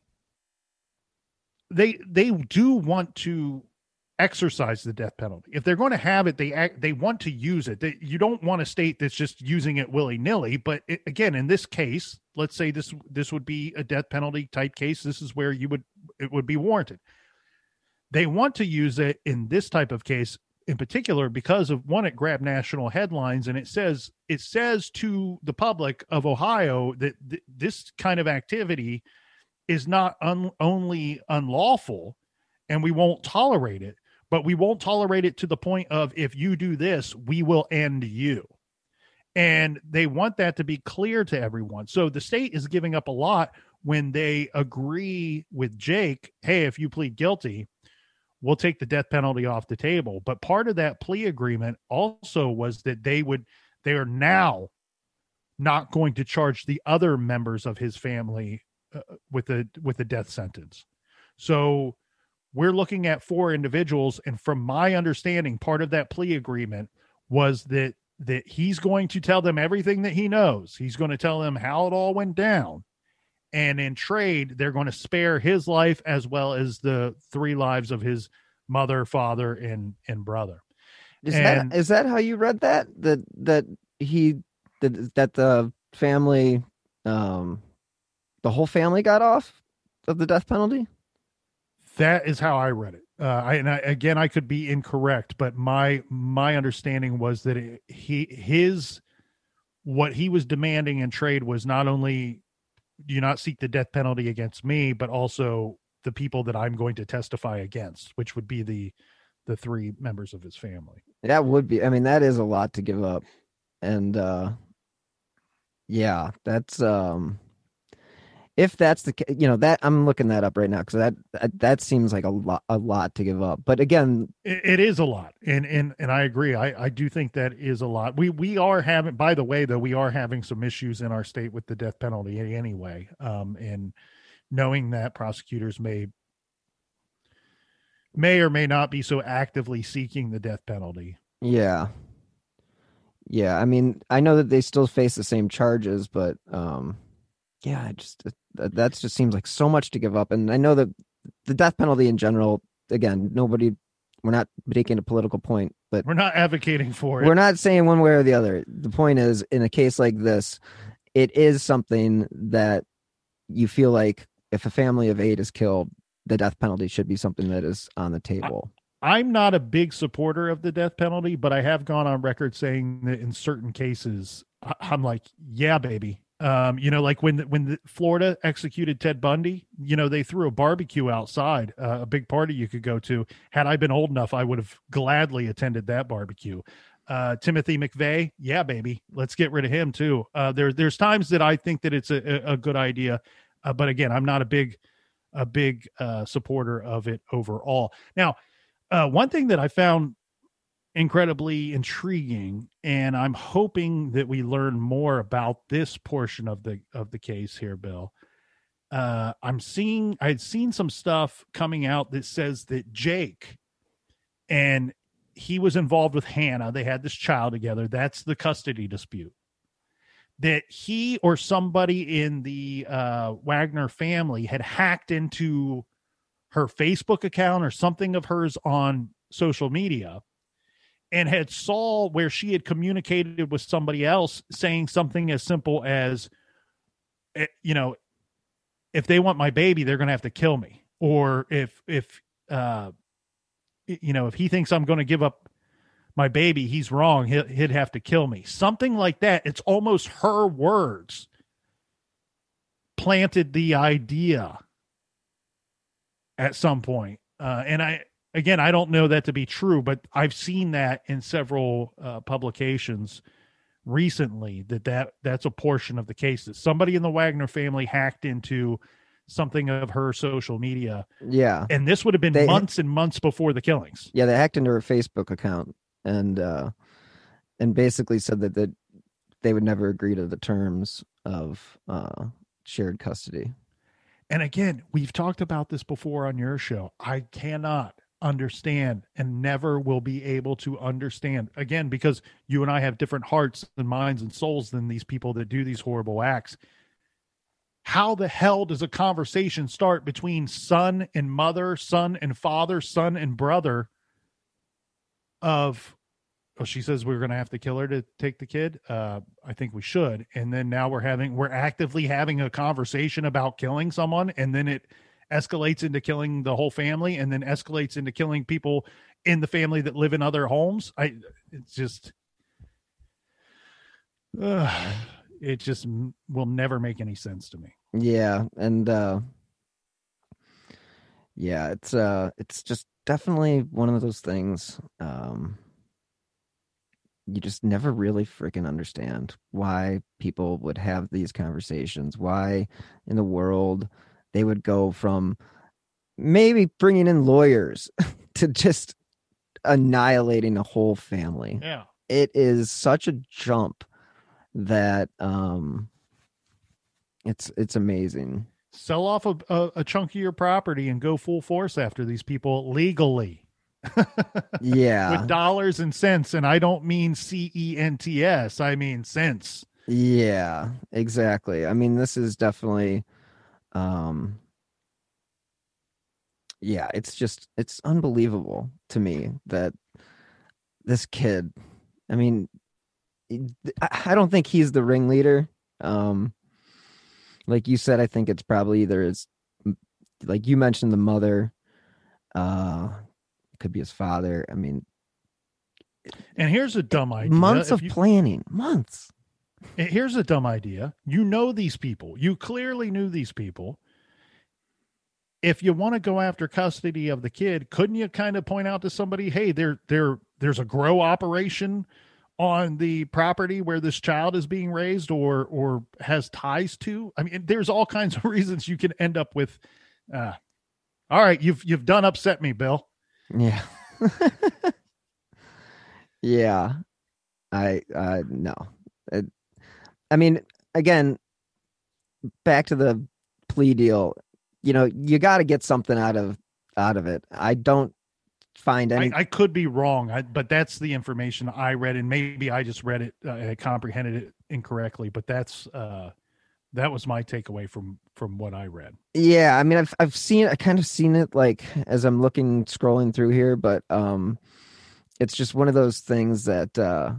they they do want to exercise the death penalty. If they're going to have it, they act, they want to use it. They, you don't want a state that's just using it willy-nilly. But it, again, in this case, let's say this this would be a death penalty type case. This is where you would it would be warranted. They want to use it in this type of case in particular because of, one, it grabbed national headlines, and it says it says to the public of Ohio that th- this kind of activity is not un- only unlawful, and we won't tolerate it, but we won't tolerate it to the point of, if you do this, we will end you. And they want that to be clear to everyone. So the state is giving up a lot when they agree with Jake, hey, if you plead guilty, we'll take the death penalty off the table. But part of that plea agreement also was that they would, they are now not going to charge the other members of his family uh, with a, with a death sentence. So we're looking at four individuals. And from my understanding, part of that plea agreement was that, that he's going to tell them everything that he knows. He's going to tell them how it all went down. And in trade, they're going to spare his life as well as the three lives of his mother, father, and, and brother. Is and, that is that how you read that? That that he that that the family, um, the whole family got off of the death penalty? That is how I read it. Uh, I, and I, again, I could be incorrect, but my my understanding was that it, he his what he was demanding in trade was not only do you not seek the death penalty against me, but also the people that I'm going to testify against, which would be the the three members of his family. That would be, I mean, that is a lot to give up. And uh, yeah, that's, um, if that's the, you know, that I'm looking that up right now, because that, that that seems like a lot, a lot to give up. But again, it, it is a lot, and and and I agree. I I do think that is a lot. We we are having, by the way, though, we are having some issues in our state with the death penalty anyway. Um, and knowing that prosecutors may may or may not be so actively seeking the death penalty. Yeah. Yeah, I mean, I know that they still face the same charges, but um, yeah, I just that, that just seems like so much to give up. And I know that the death penalty in general, again, nobody, we're not making a political point, but we're not advocating for it. We're not saying one way or the other. The point is, in a case like this, it is something that you feel like if a family of eight is killed, the death penalty should be something that is on the table. I'm not a big supporter of the death penalty, but I have gone on record saying that in certain cases, I'm like, yeah, baby. Um, you know, like when, when the Florida executed Ted Bundy, you know, they threw a barbecue outside, uh, a big party you could go to. Had I been old enough, I would have gladly attended that barbecue. Uh, Timothy McVeigh, yeah, baby. Let's get rid of him too. Uh, there, there's times that I think that it's a, a good idea. Uh, but again, I'm not a big, a big uh, supporter of it overall. Now, Uh, one thing that I found incredibly intriguing, and I'm hoping that we learn more about this portion of the of the case here, Bill. Uh, I'm seeing I had seen some stuff coming out that says that Jake and he was involved with Hannah. They had this child together. That's the custody dispute. That he or somebody in the uh, Wagner family had hacked into her Facebook account or something of hers on social media and had saw where she had communicated with somebody else saying something as simple as, you know, if they want my baby, they're going to have to kill me. Or if, if, uh, you know, if he thinks I'm going to give up my baby, he's wrong. He'll, he'd have to kill me. Something like that. It's almost her words planted the idea at some point. Uh, and I, again, I don't know that to be true, but I've seen that in several uh, publications recently, that, that that's a portion of the case, that somebody in the Wagner family hacked into something of her social media. Yeah. And this would have been They- months and months before the killings. Yeah, they hacked into her Facebook account and uh, and basically said that, that they would never agree to the terms of uh, shared custody. And again, we've talked about this before on your show. I cannot understand and never will be able to understand, again, because you and I have different hearts and minds and souls than these people that do these horrible acts. How the hell does a conversation start between son and mother, son and father, son and brother of, oh, she says we're going to have to kill her to take the kid? Uh, I think we should. And then now we're having, we're actively having a conversation about killing someone, and then it escalates into killing the whole family, and then escalates into killing people in the family that live in other homes. I, it's just, uh, it just will never make any sense to me. Yeah, and uh, yeah, it's uh, it's just definitely one of those things. Um, you just never really freaking understand why people would have these conversations. Why in the world they would go from maybe bringing in lawyers to just annihilating a whole family. Yeah. It is such a jump that um, it's it's amazing. Sell off a, a, a chunk of your property and go full force after these people legally. Yeah. With dollars and cents. And I don't mean C E N T S. I mean cents. Yeah, exactly. I mean, this is definitely, um, yeah, it's just, it's unbelievable to me that this kid, I mean, I I don't think he's the ringleader. Um, like you said, I think it's probably either his, like you mentioned, the mother, uh, could be his father. I mean, and here's a dumb idea. months If of you- planning, months. Here's a dumb idea. You know these people. You clearly knew these people. If you want to go after custody of the kid, couldn't you kind of point out to somebody, hey, there, there, there's a grow operation on the property where this child is being raised or or has ties to? I mean, there's all kinds of reasons you can end up with. Uh, all right, you've you've done upset me, Bill. Yeah. Yeah. I, uh, no. It, I mean, again, back to the plea deal, you know, you got to get something out of, out of it. I don't find any. I, I could be wrong, I, but that's the information I read, and maybe I just read it, uh, I comprehended it incorrectly, but that's, uh, that was my takeaway from, from what I read. Yeah. I mean, I've, I've seen, I kind of seen it like as I'm looking, scrolling through here, but, um, it's just one of those things that, uh,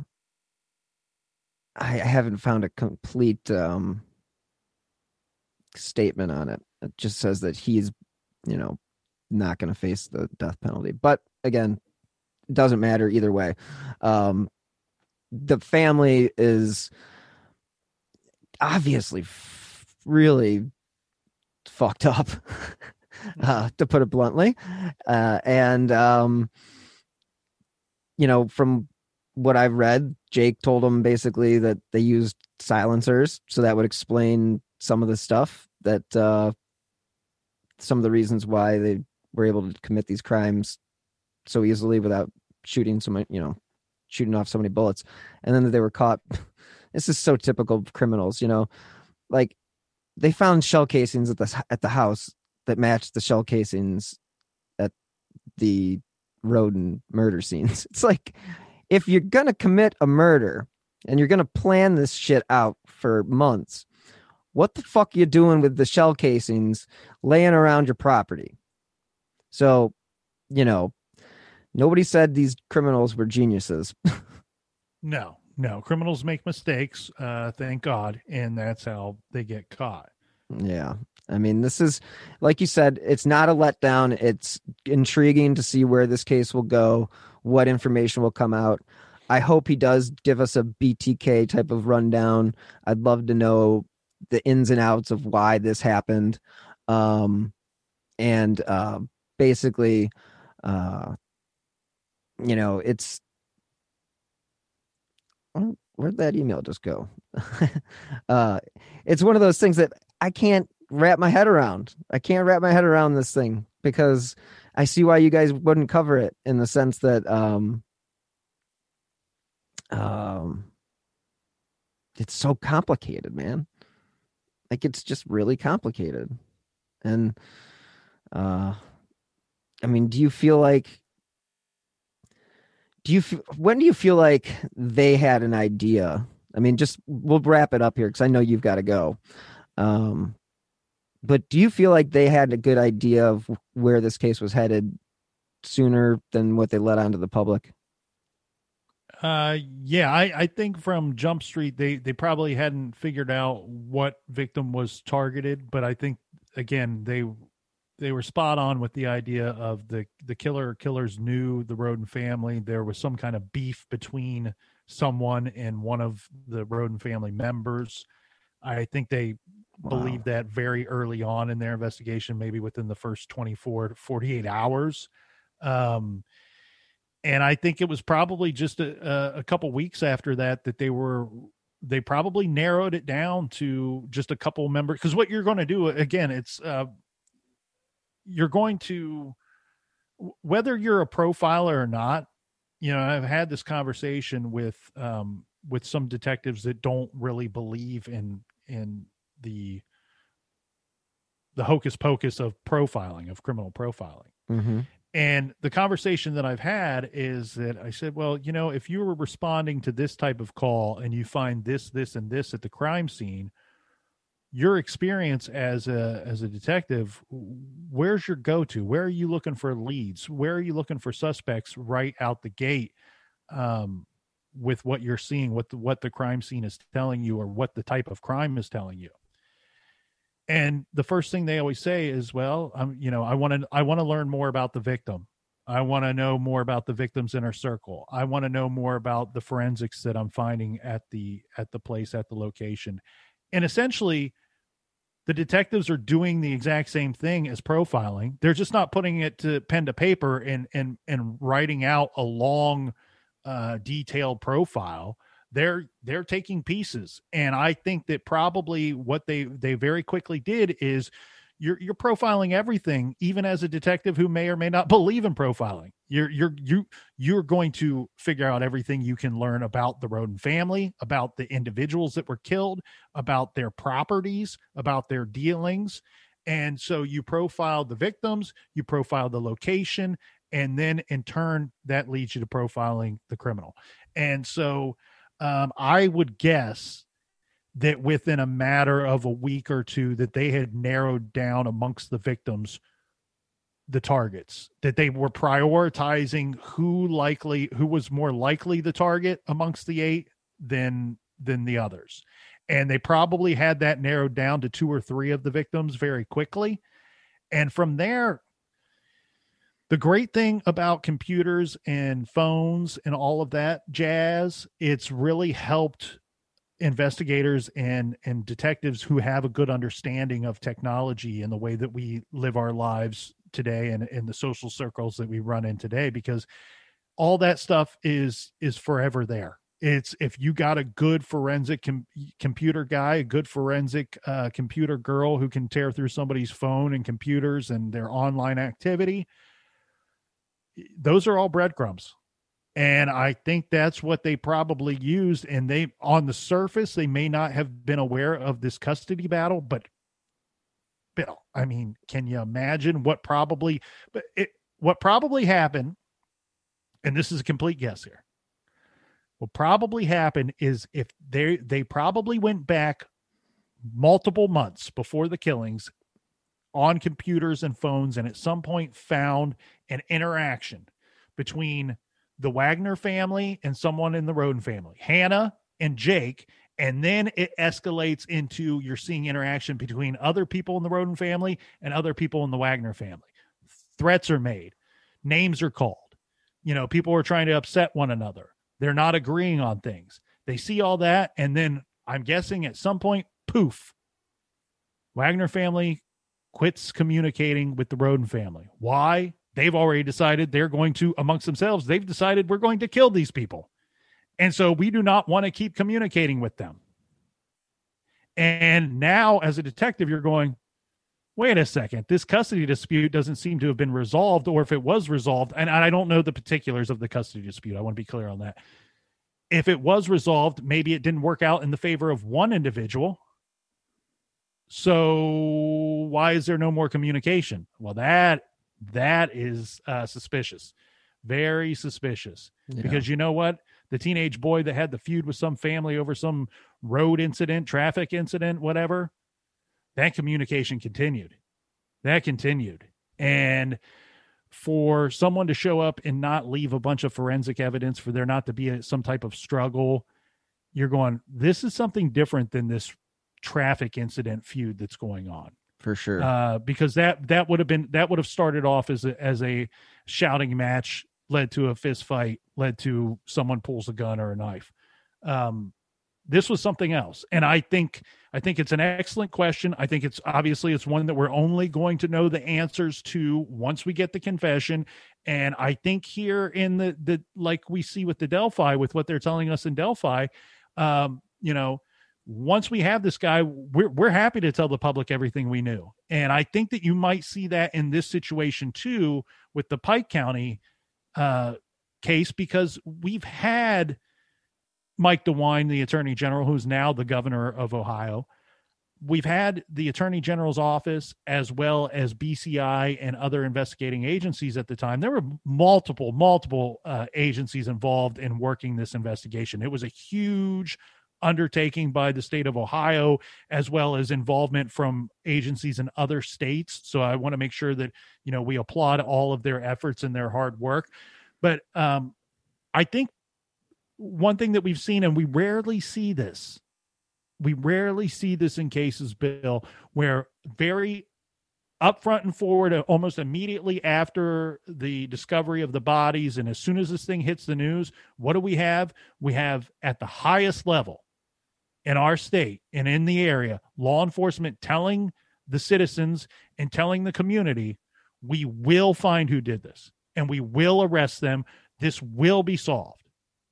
I, I haven't found a complete, um, statement on it. It just says that he's, you know, not going to face the death penalty. But again, it doesn't matter either way. Um, the family is obviously f- really fucked up, uh, to put it bluntly. Uh, and, um, you know, from what I've read, Jake told him basically that they used silencers. So that would explain some of the stuff that, uh, some of the reasons why they were able to commit these crimes so easily without shooting so many, you know, shooting off so many bullets. And then they were caught. This is so typical of criminals, you know, like they found shell casings at the, at the house that matched the shell casings at the road and murder scenes. It's like, if you're going to commit a murder and you're going to plan this shit out for months, what the fuck are you doing with the shell casings laying around your property? So, you know, nobody said these criminals were geniuses. No, no. Criminals make mistakes, uh, thank God, and that's how they get caught. Yeah. I mean, this is, like you said, it's not a letdown. It's intriguing to see where this case will go, what information will come out. I hope he does give us a B T K type of rundown. I'd love to know the ins and outs of why this happened. Um, and uh, basically, uh, you know, it's, where'd that email just go? uh, it's one of those things that I can't wrap my head around. I can't wrap my head around this thing, because I see why you guys wouldn't cover it, in the sense that um, um, it's so complicated, man. Like, it's just really complicated. And uh, I mean, do you feel like, do you, when do you feel like they had an idea? I mean, just, we'll wrap it up here, because I know you've got to go. Um, but do you feel like they had a good idea of where this case was headed sooner than what they let onto the public? Uh, yeah, I, I think from Jump Street, they, they probably hadn't figured out what victim was targeted, but I think, again, they they were spot on with the idea of the, the killer or killers knew the Rhoden family. There was some kind of beef between someone and one of the Rhoden family members. I think they wow. believed that very early on in their investigation, maybe within the first twenty-four to forty-eight hours. Um, and I think it was probably just a, a couple weeks after that, that they were, they probably narrowed it down to just a couple members. Because what you're going to do, again, it's, uh, you're going to, whether you're a profiler or not, you know, I've had this conversation with, um, with some detectives that don't really believe in, in the, the hocus pocus of profiling, of criminal profiling. Mm-hmm. And the conversation that I've had is that I said, well, you know, if you were responding to this type of call and you find this, this, and this at the crime scene, your experience as a, as a detective, where's your go-to? Where are you looking for leads? Where are you looking for suspects right out the gate? Um, with what you're seeing, what the, what the crime scene is telling you, or what the type of crime is telling you. And the first thing they always say is, well, um, you know, I want to, I want to learn more about the victim. I want to know more about the victim's inner circle. I want to know more about the forensics that I'm finding at the, at the place, at the location. And essentially the detectives are doing the exact same thing as profiling. They're just not putting it to pen to paper and, and, and writing out a long, uh, detailed profile. They're, they're taking pieces. And I think that probably what they, they very quickly did is you're, you're profiling everything, even as a detective who may or may not believe in profiling. You're, you're, you, you're going to figure out everything you can learn about the Rhoden family, about the individuals that were killed, about their properties, about their dealings. And so you profile the victims, you profile the location, and then in turn that leads you to profiling the criminal. And so um, I would guess that within a matter of a week or two that they had narrowed down amongst the victims the targets, that they were prioritizing who likely who was more likely the target amongst the eight than than the others. And they probably had that narrowed down to two or three of the victims very quickly. And from there, the great thing about computers and phones and all of that jazz, it's really helped investigators and, and detectives who have a good understanding of technology and the way that we live our lives today and in the social circles that we run in today, because all that stuff is, is forever there. It's, if you got a good forensic com- computer guy, a good forensic uh, computer girl who can tear through somebody's phone and computers and their online activity, those are all breadcrumbs. And I think that's what they probably used. And they, on the surface, they may not have been aware of this custody battle, but Bill, I mean, can you imagine what probably, but it, what probably happened and this is a complete guess here, what probably happened is if they they probably went back multiple months before the killings on computers and phones, and at some point found an interaction between the Wagner family and someone in the Roden family, Hannah and Jake, and then it escalates into you're seeing interaction between other people in the Roden family and other people in the Wagner family. Threats are made. Names are called. You know, people are trying to upset one another. They're not agreeing on things. They see all that, and then I'm guessing at some point, poof, Wagner family quits communicating with the Roden family. Why? They've already decided they're going to, amongst themselves, they've decided we're going to kill these people. And so we do not want to keep communicating with them. And now, as a detective, you're going, wait a second, this custody dispute doesn't seem to have been resolved, or if it was resolved, and I don't know the particulars of the custody dispute. I want to be clear on that. If it was resolved, maybe it didn't work out in the favor of one individual. So why is there no more communication? Well, that that is uh, suspicious, very suspicious. Yeah. Because you know what? The teenage boy that had the feud with some family over some road incident, traffic incident, whatever, that communication continued. That continued. And for someone to show up and not leave a bunch of forensic evidence, for there not to be a, some type of struggle, you're going, this is something different than this traffic incident feud that's going on. For sure. Uh, because that, that would have been, that would have started off as a, as a shouting match, led to a fist fight, led to someone pulls a gun or a knife. Um, this was something else. And I think, I think it's an excellent question. I think it's obviously it's one that we're only going to know the answers to once we get the confession. And I think here in the, the, like we see with the Delphi, with what they're telling us in Delphi, um, you know, once we have this guy, we're, we're happy to tell the public everything we knew. And I think that you might see that in this situation too, with the Pike County uh, case, because we've had Mike DeWine, the Attorney General, who's now the governor of Ohio. We've had the Attorney General's office, as well as B C I and other investigating agencies at the time. There were multiple, multiple uh, agencies involved in working this investigation. It was a huge undertaking by the state of Ohio, as well as involvement from agencies in other states. So I want to make sure that, you know, we applaud all of their efforts and their hard work. But um, I think one thing that we've seen, and we rarely see this, we rarely see this in cases, Bill, where very upfront and forward, almost immediately after the discovery of the bodies, and as soon as this thing hits the news, what do we have? We have, at the highest level in our state and in the area, law enforcement telling the citizens and telling the community, we will find who did this and we will arrest them. This will be solved.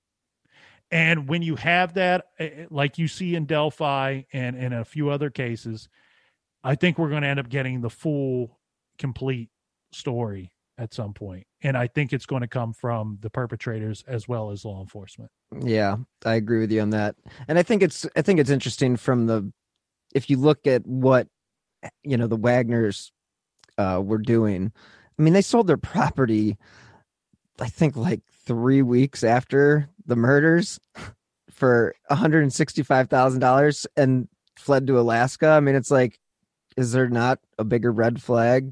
And when you have that, like you see in Delphi and in a few other cases, I think we're going to end up getting the full, complete story at some point. And I think it's going to come from the perpetrators as well as law enforcement. Yeah, I agree with you on that. And I think it's, I think it's interesting from the, if you look at what, you know, the Wagners uh, were doing, I mean, they sold their property, I think like three weeks after the murders for one hundred sixty-five thousand dollars and fled to Alaska. I mean, it's like, is there not a bigger red flag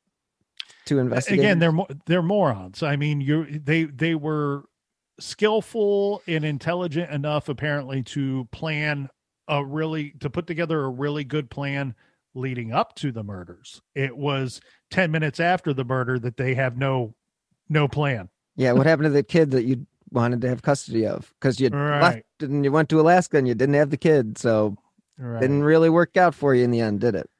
to investigate? Again, they're they're morons. I mean, you they they were skillful and intelligent enough, apparently, to plan a really to put together a really good plan leading up to the murders. It was ten minutes after the murder that they have no no plan. Yeah, what happened to the kid that you wanted to have custody of? Because you right. left and you went to Alaska and you didn't have the kid, so right. didn't really work out for you in the end, did it?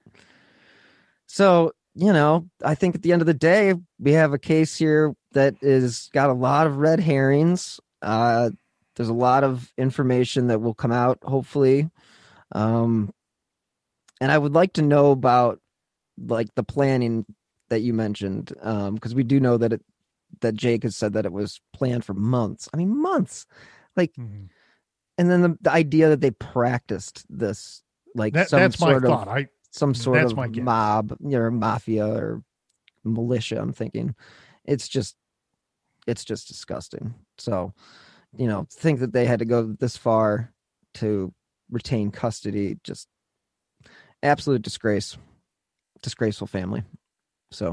So, you know, I think at the end of the day, we have a case here that is got a lot of red herrings. Uh, there's a lot of information that will come out, hopefully. Um, and I would like to know about like the planning that you mentioned, um, because we do know that it, that Jake has said that it was planned for months. I mean, months. Like, mm-hmm. And then the, the idea that they practiced this, like that, some that's sort my of thought. I, some sort that's of my guess. mob, you know, mafia or militia. I'm thinking it's just, it's just disgusting. So, you know, think that they had to go this far to retain custody, just absolute disgrace, disgraceful family. So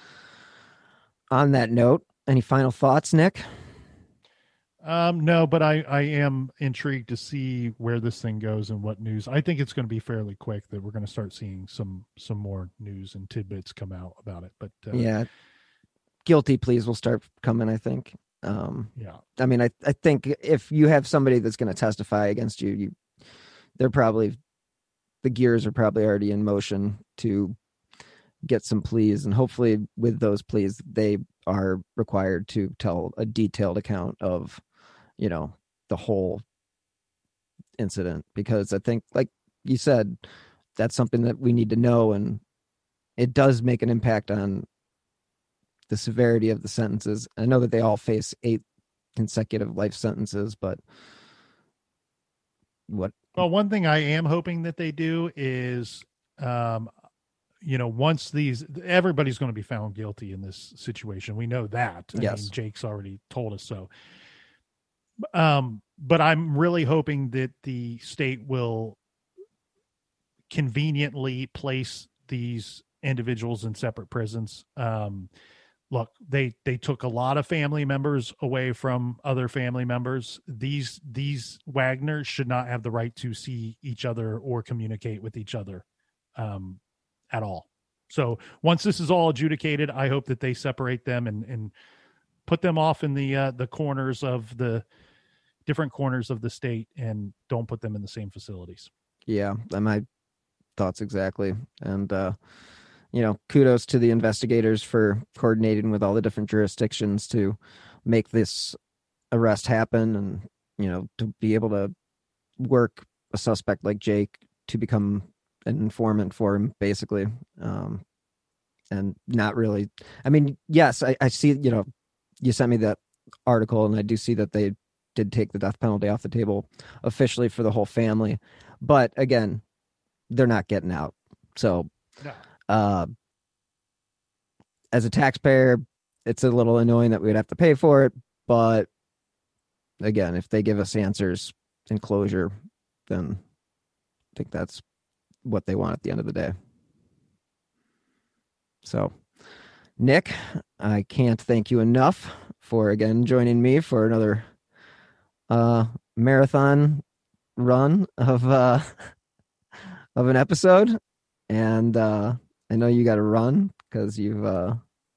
on that note, any final thoughts, Nick? Um, no, but I, I am intrigued to see where this thing goes and what news. I think it's going to be fairly quick that we're going to start seeing some, some more news and tidbits come out about it. But uh, yeah, guilty pleas will start coming, I think. Um, yeah. I mean, I, I think if you have somebody that's going to testify against you, you, they're probably, the gears are probably already in motion to get some pleas. And hopefully with those pleas, they are required to tell a detailed account of, you know, the whole incident, because I think, like you said, that's something that we need to know. And it does make an impact on the severity of the sentences. I know that they all face eight consecutive life sentences, but what? Well, one thing I am hoping that they do is, um, you know, once these, everybody's going to be found guilty in this situation. We know that. I yes. mean, Jake's already told us so. Um, but I'm really hoping that the state will conveniently place these individuals in separate prisons. Um, look, they, they took a lot of family members away from other family members. These, these Wagners should not have the right to see each other or communicate with each other, um, at all. So once this is all adjudicated, I hope that they separate them and, and put them off in the, uh, the corners of the different corners of the state and don't put them in the same facilities. Yeah. My thoughts exactly. And, uh, you know, kudos to the investigators for coordinating with all the different jurisdictions to make this arrest happen, and, you know, to be able to work a suspect like Jake to become an informant for him, basically. Um, and not really, I mean, yes, I, I see, you know, you sent me that article, and I do see that they did take the death penalty off the table officially for the whole family. But again, they're not getting out. So, no. Uh, as a taxpayer, it's a little annoying that we would have to pay for it. But again, if they give us answers and closure, then I think that's what they want at the end of the day. So, Nick, I can't thank you enough for, again, joining me for another uh, marathon run of uh, of an episode. And uh, I know you got to run because you uh,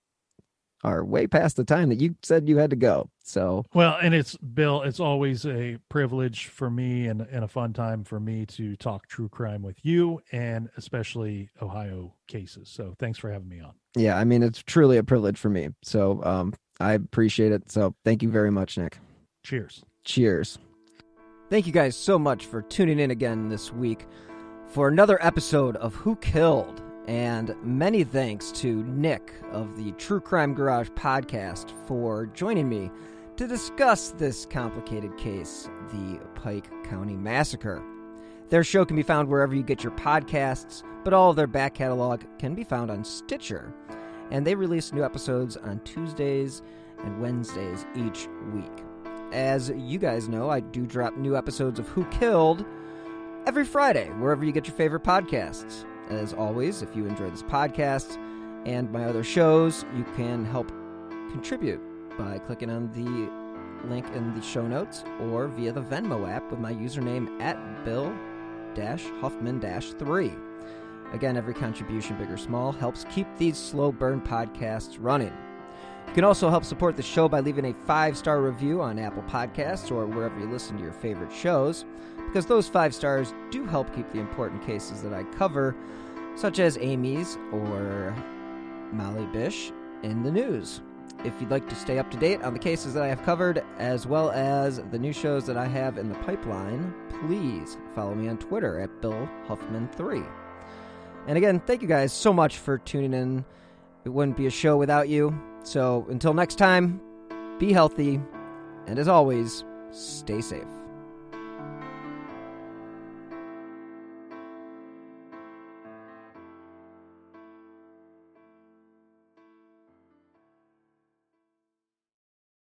are way past the time that you said you had to go. So, well, and it's Bill, it's always a privilege for me and, and a fun time for me to talk true crime with you, and especially Ohio cases. So thanks for having me on. Yeah, I mean, it's truly a privilege for me. So um, I appreciate it. So thank you very much, Nick. Cheers. Cheers. Thank you guys so much for tuning in again this week for another episode of Who Killed, and many thanks to Nick of the True Crime Garage podcast for joining me to discuss this complicated case, the Pike County Massacre. Their show can be found wherever you get your podcasts, but all of their back catalog can be found on Stitcher, and they release new episodes on Tuesdays and Wednesdays each week. As you guys know, I do drop new episodes of Who Killed every Friday, wherever you get your favorite podcasts. As always, if you enjoy this podcast and my other shows, you can help contribute by clicking on the link in the show notes or via the Venmo app with my username at Bill Huffman three. Again, every contribution, big or small, helps keep these slow burn podcasts running. You can also help support the show by leaving a five-star review on Apple Podcasts or wherever you listen to your favorite shows, because those five stars do help keep the important cases that I cover, such as Amy's or Molly Bish, in the news. If you'd like to stay up to date on the cases that I have covered, as well as the new shows that I have in the pipeline, please follow me on Twitter at Bill Huffman three. And again, thank you guys so much for tuning in. It wouldn't be a show without you. So until next time, be healthy, and as always, stay safe.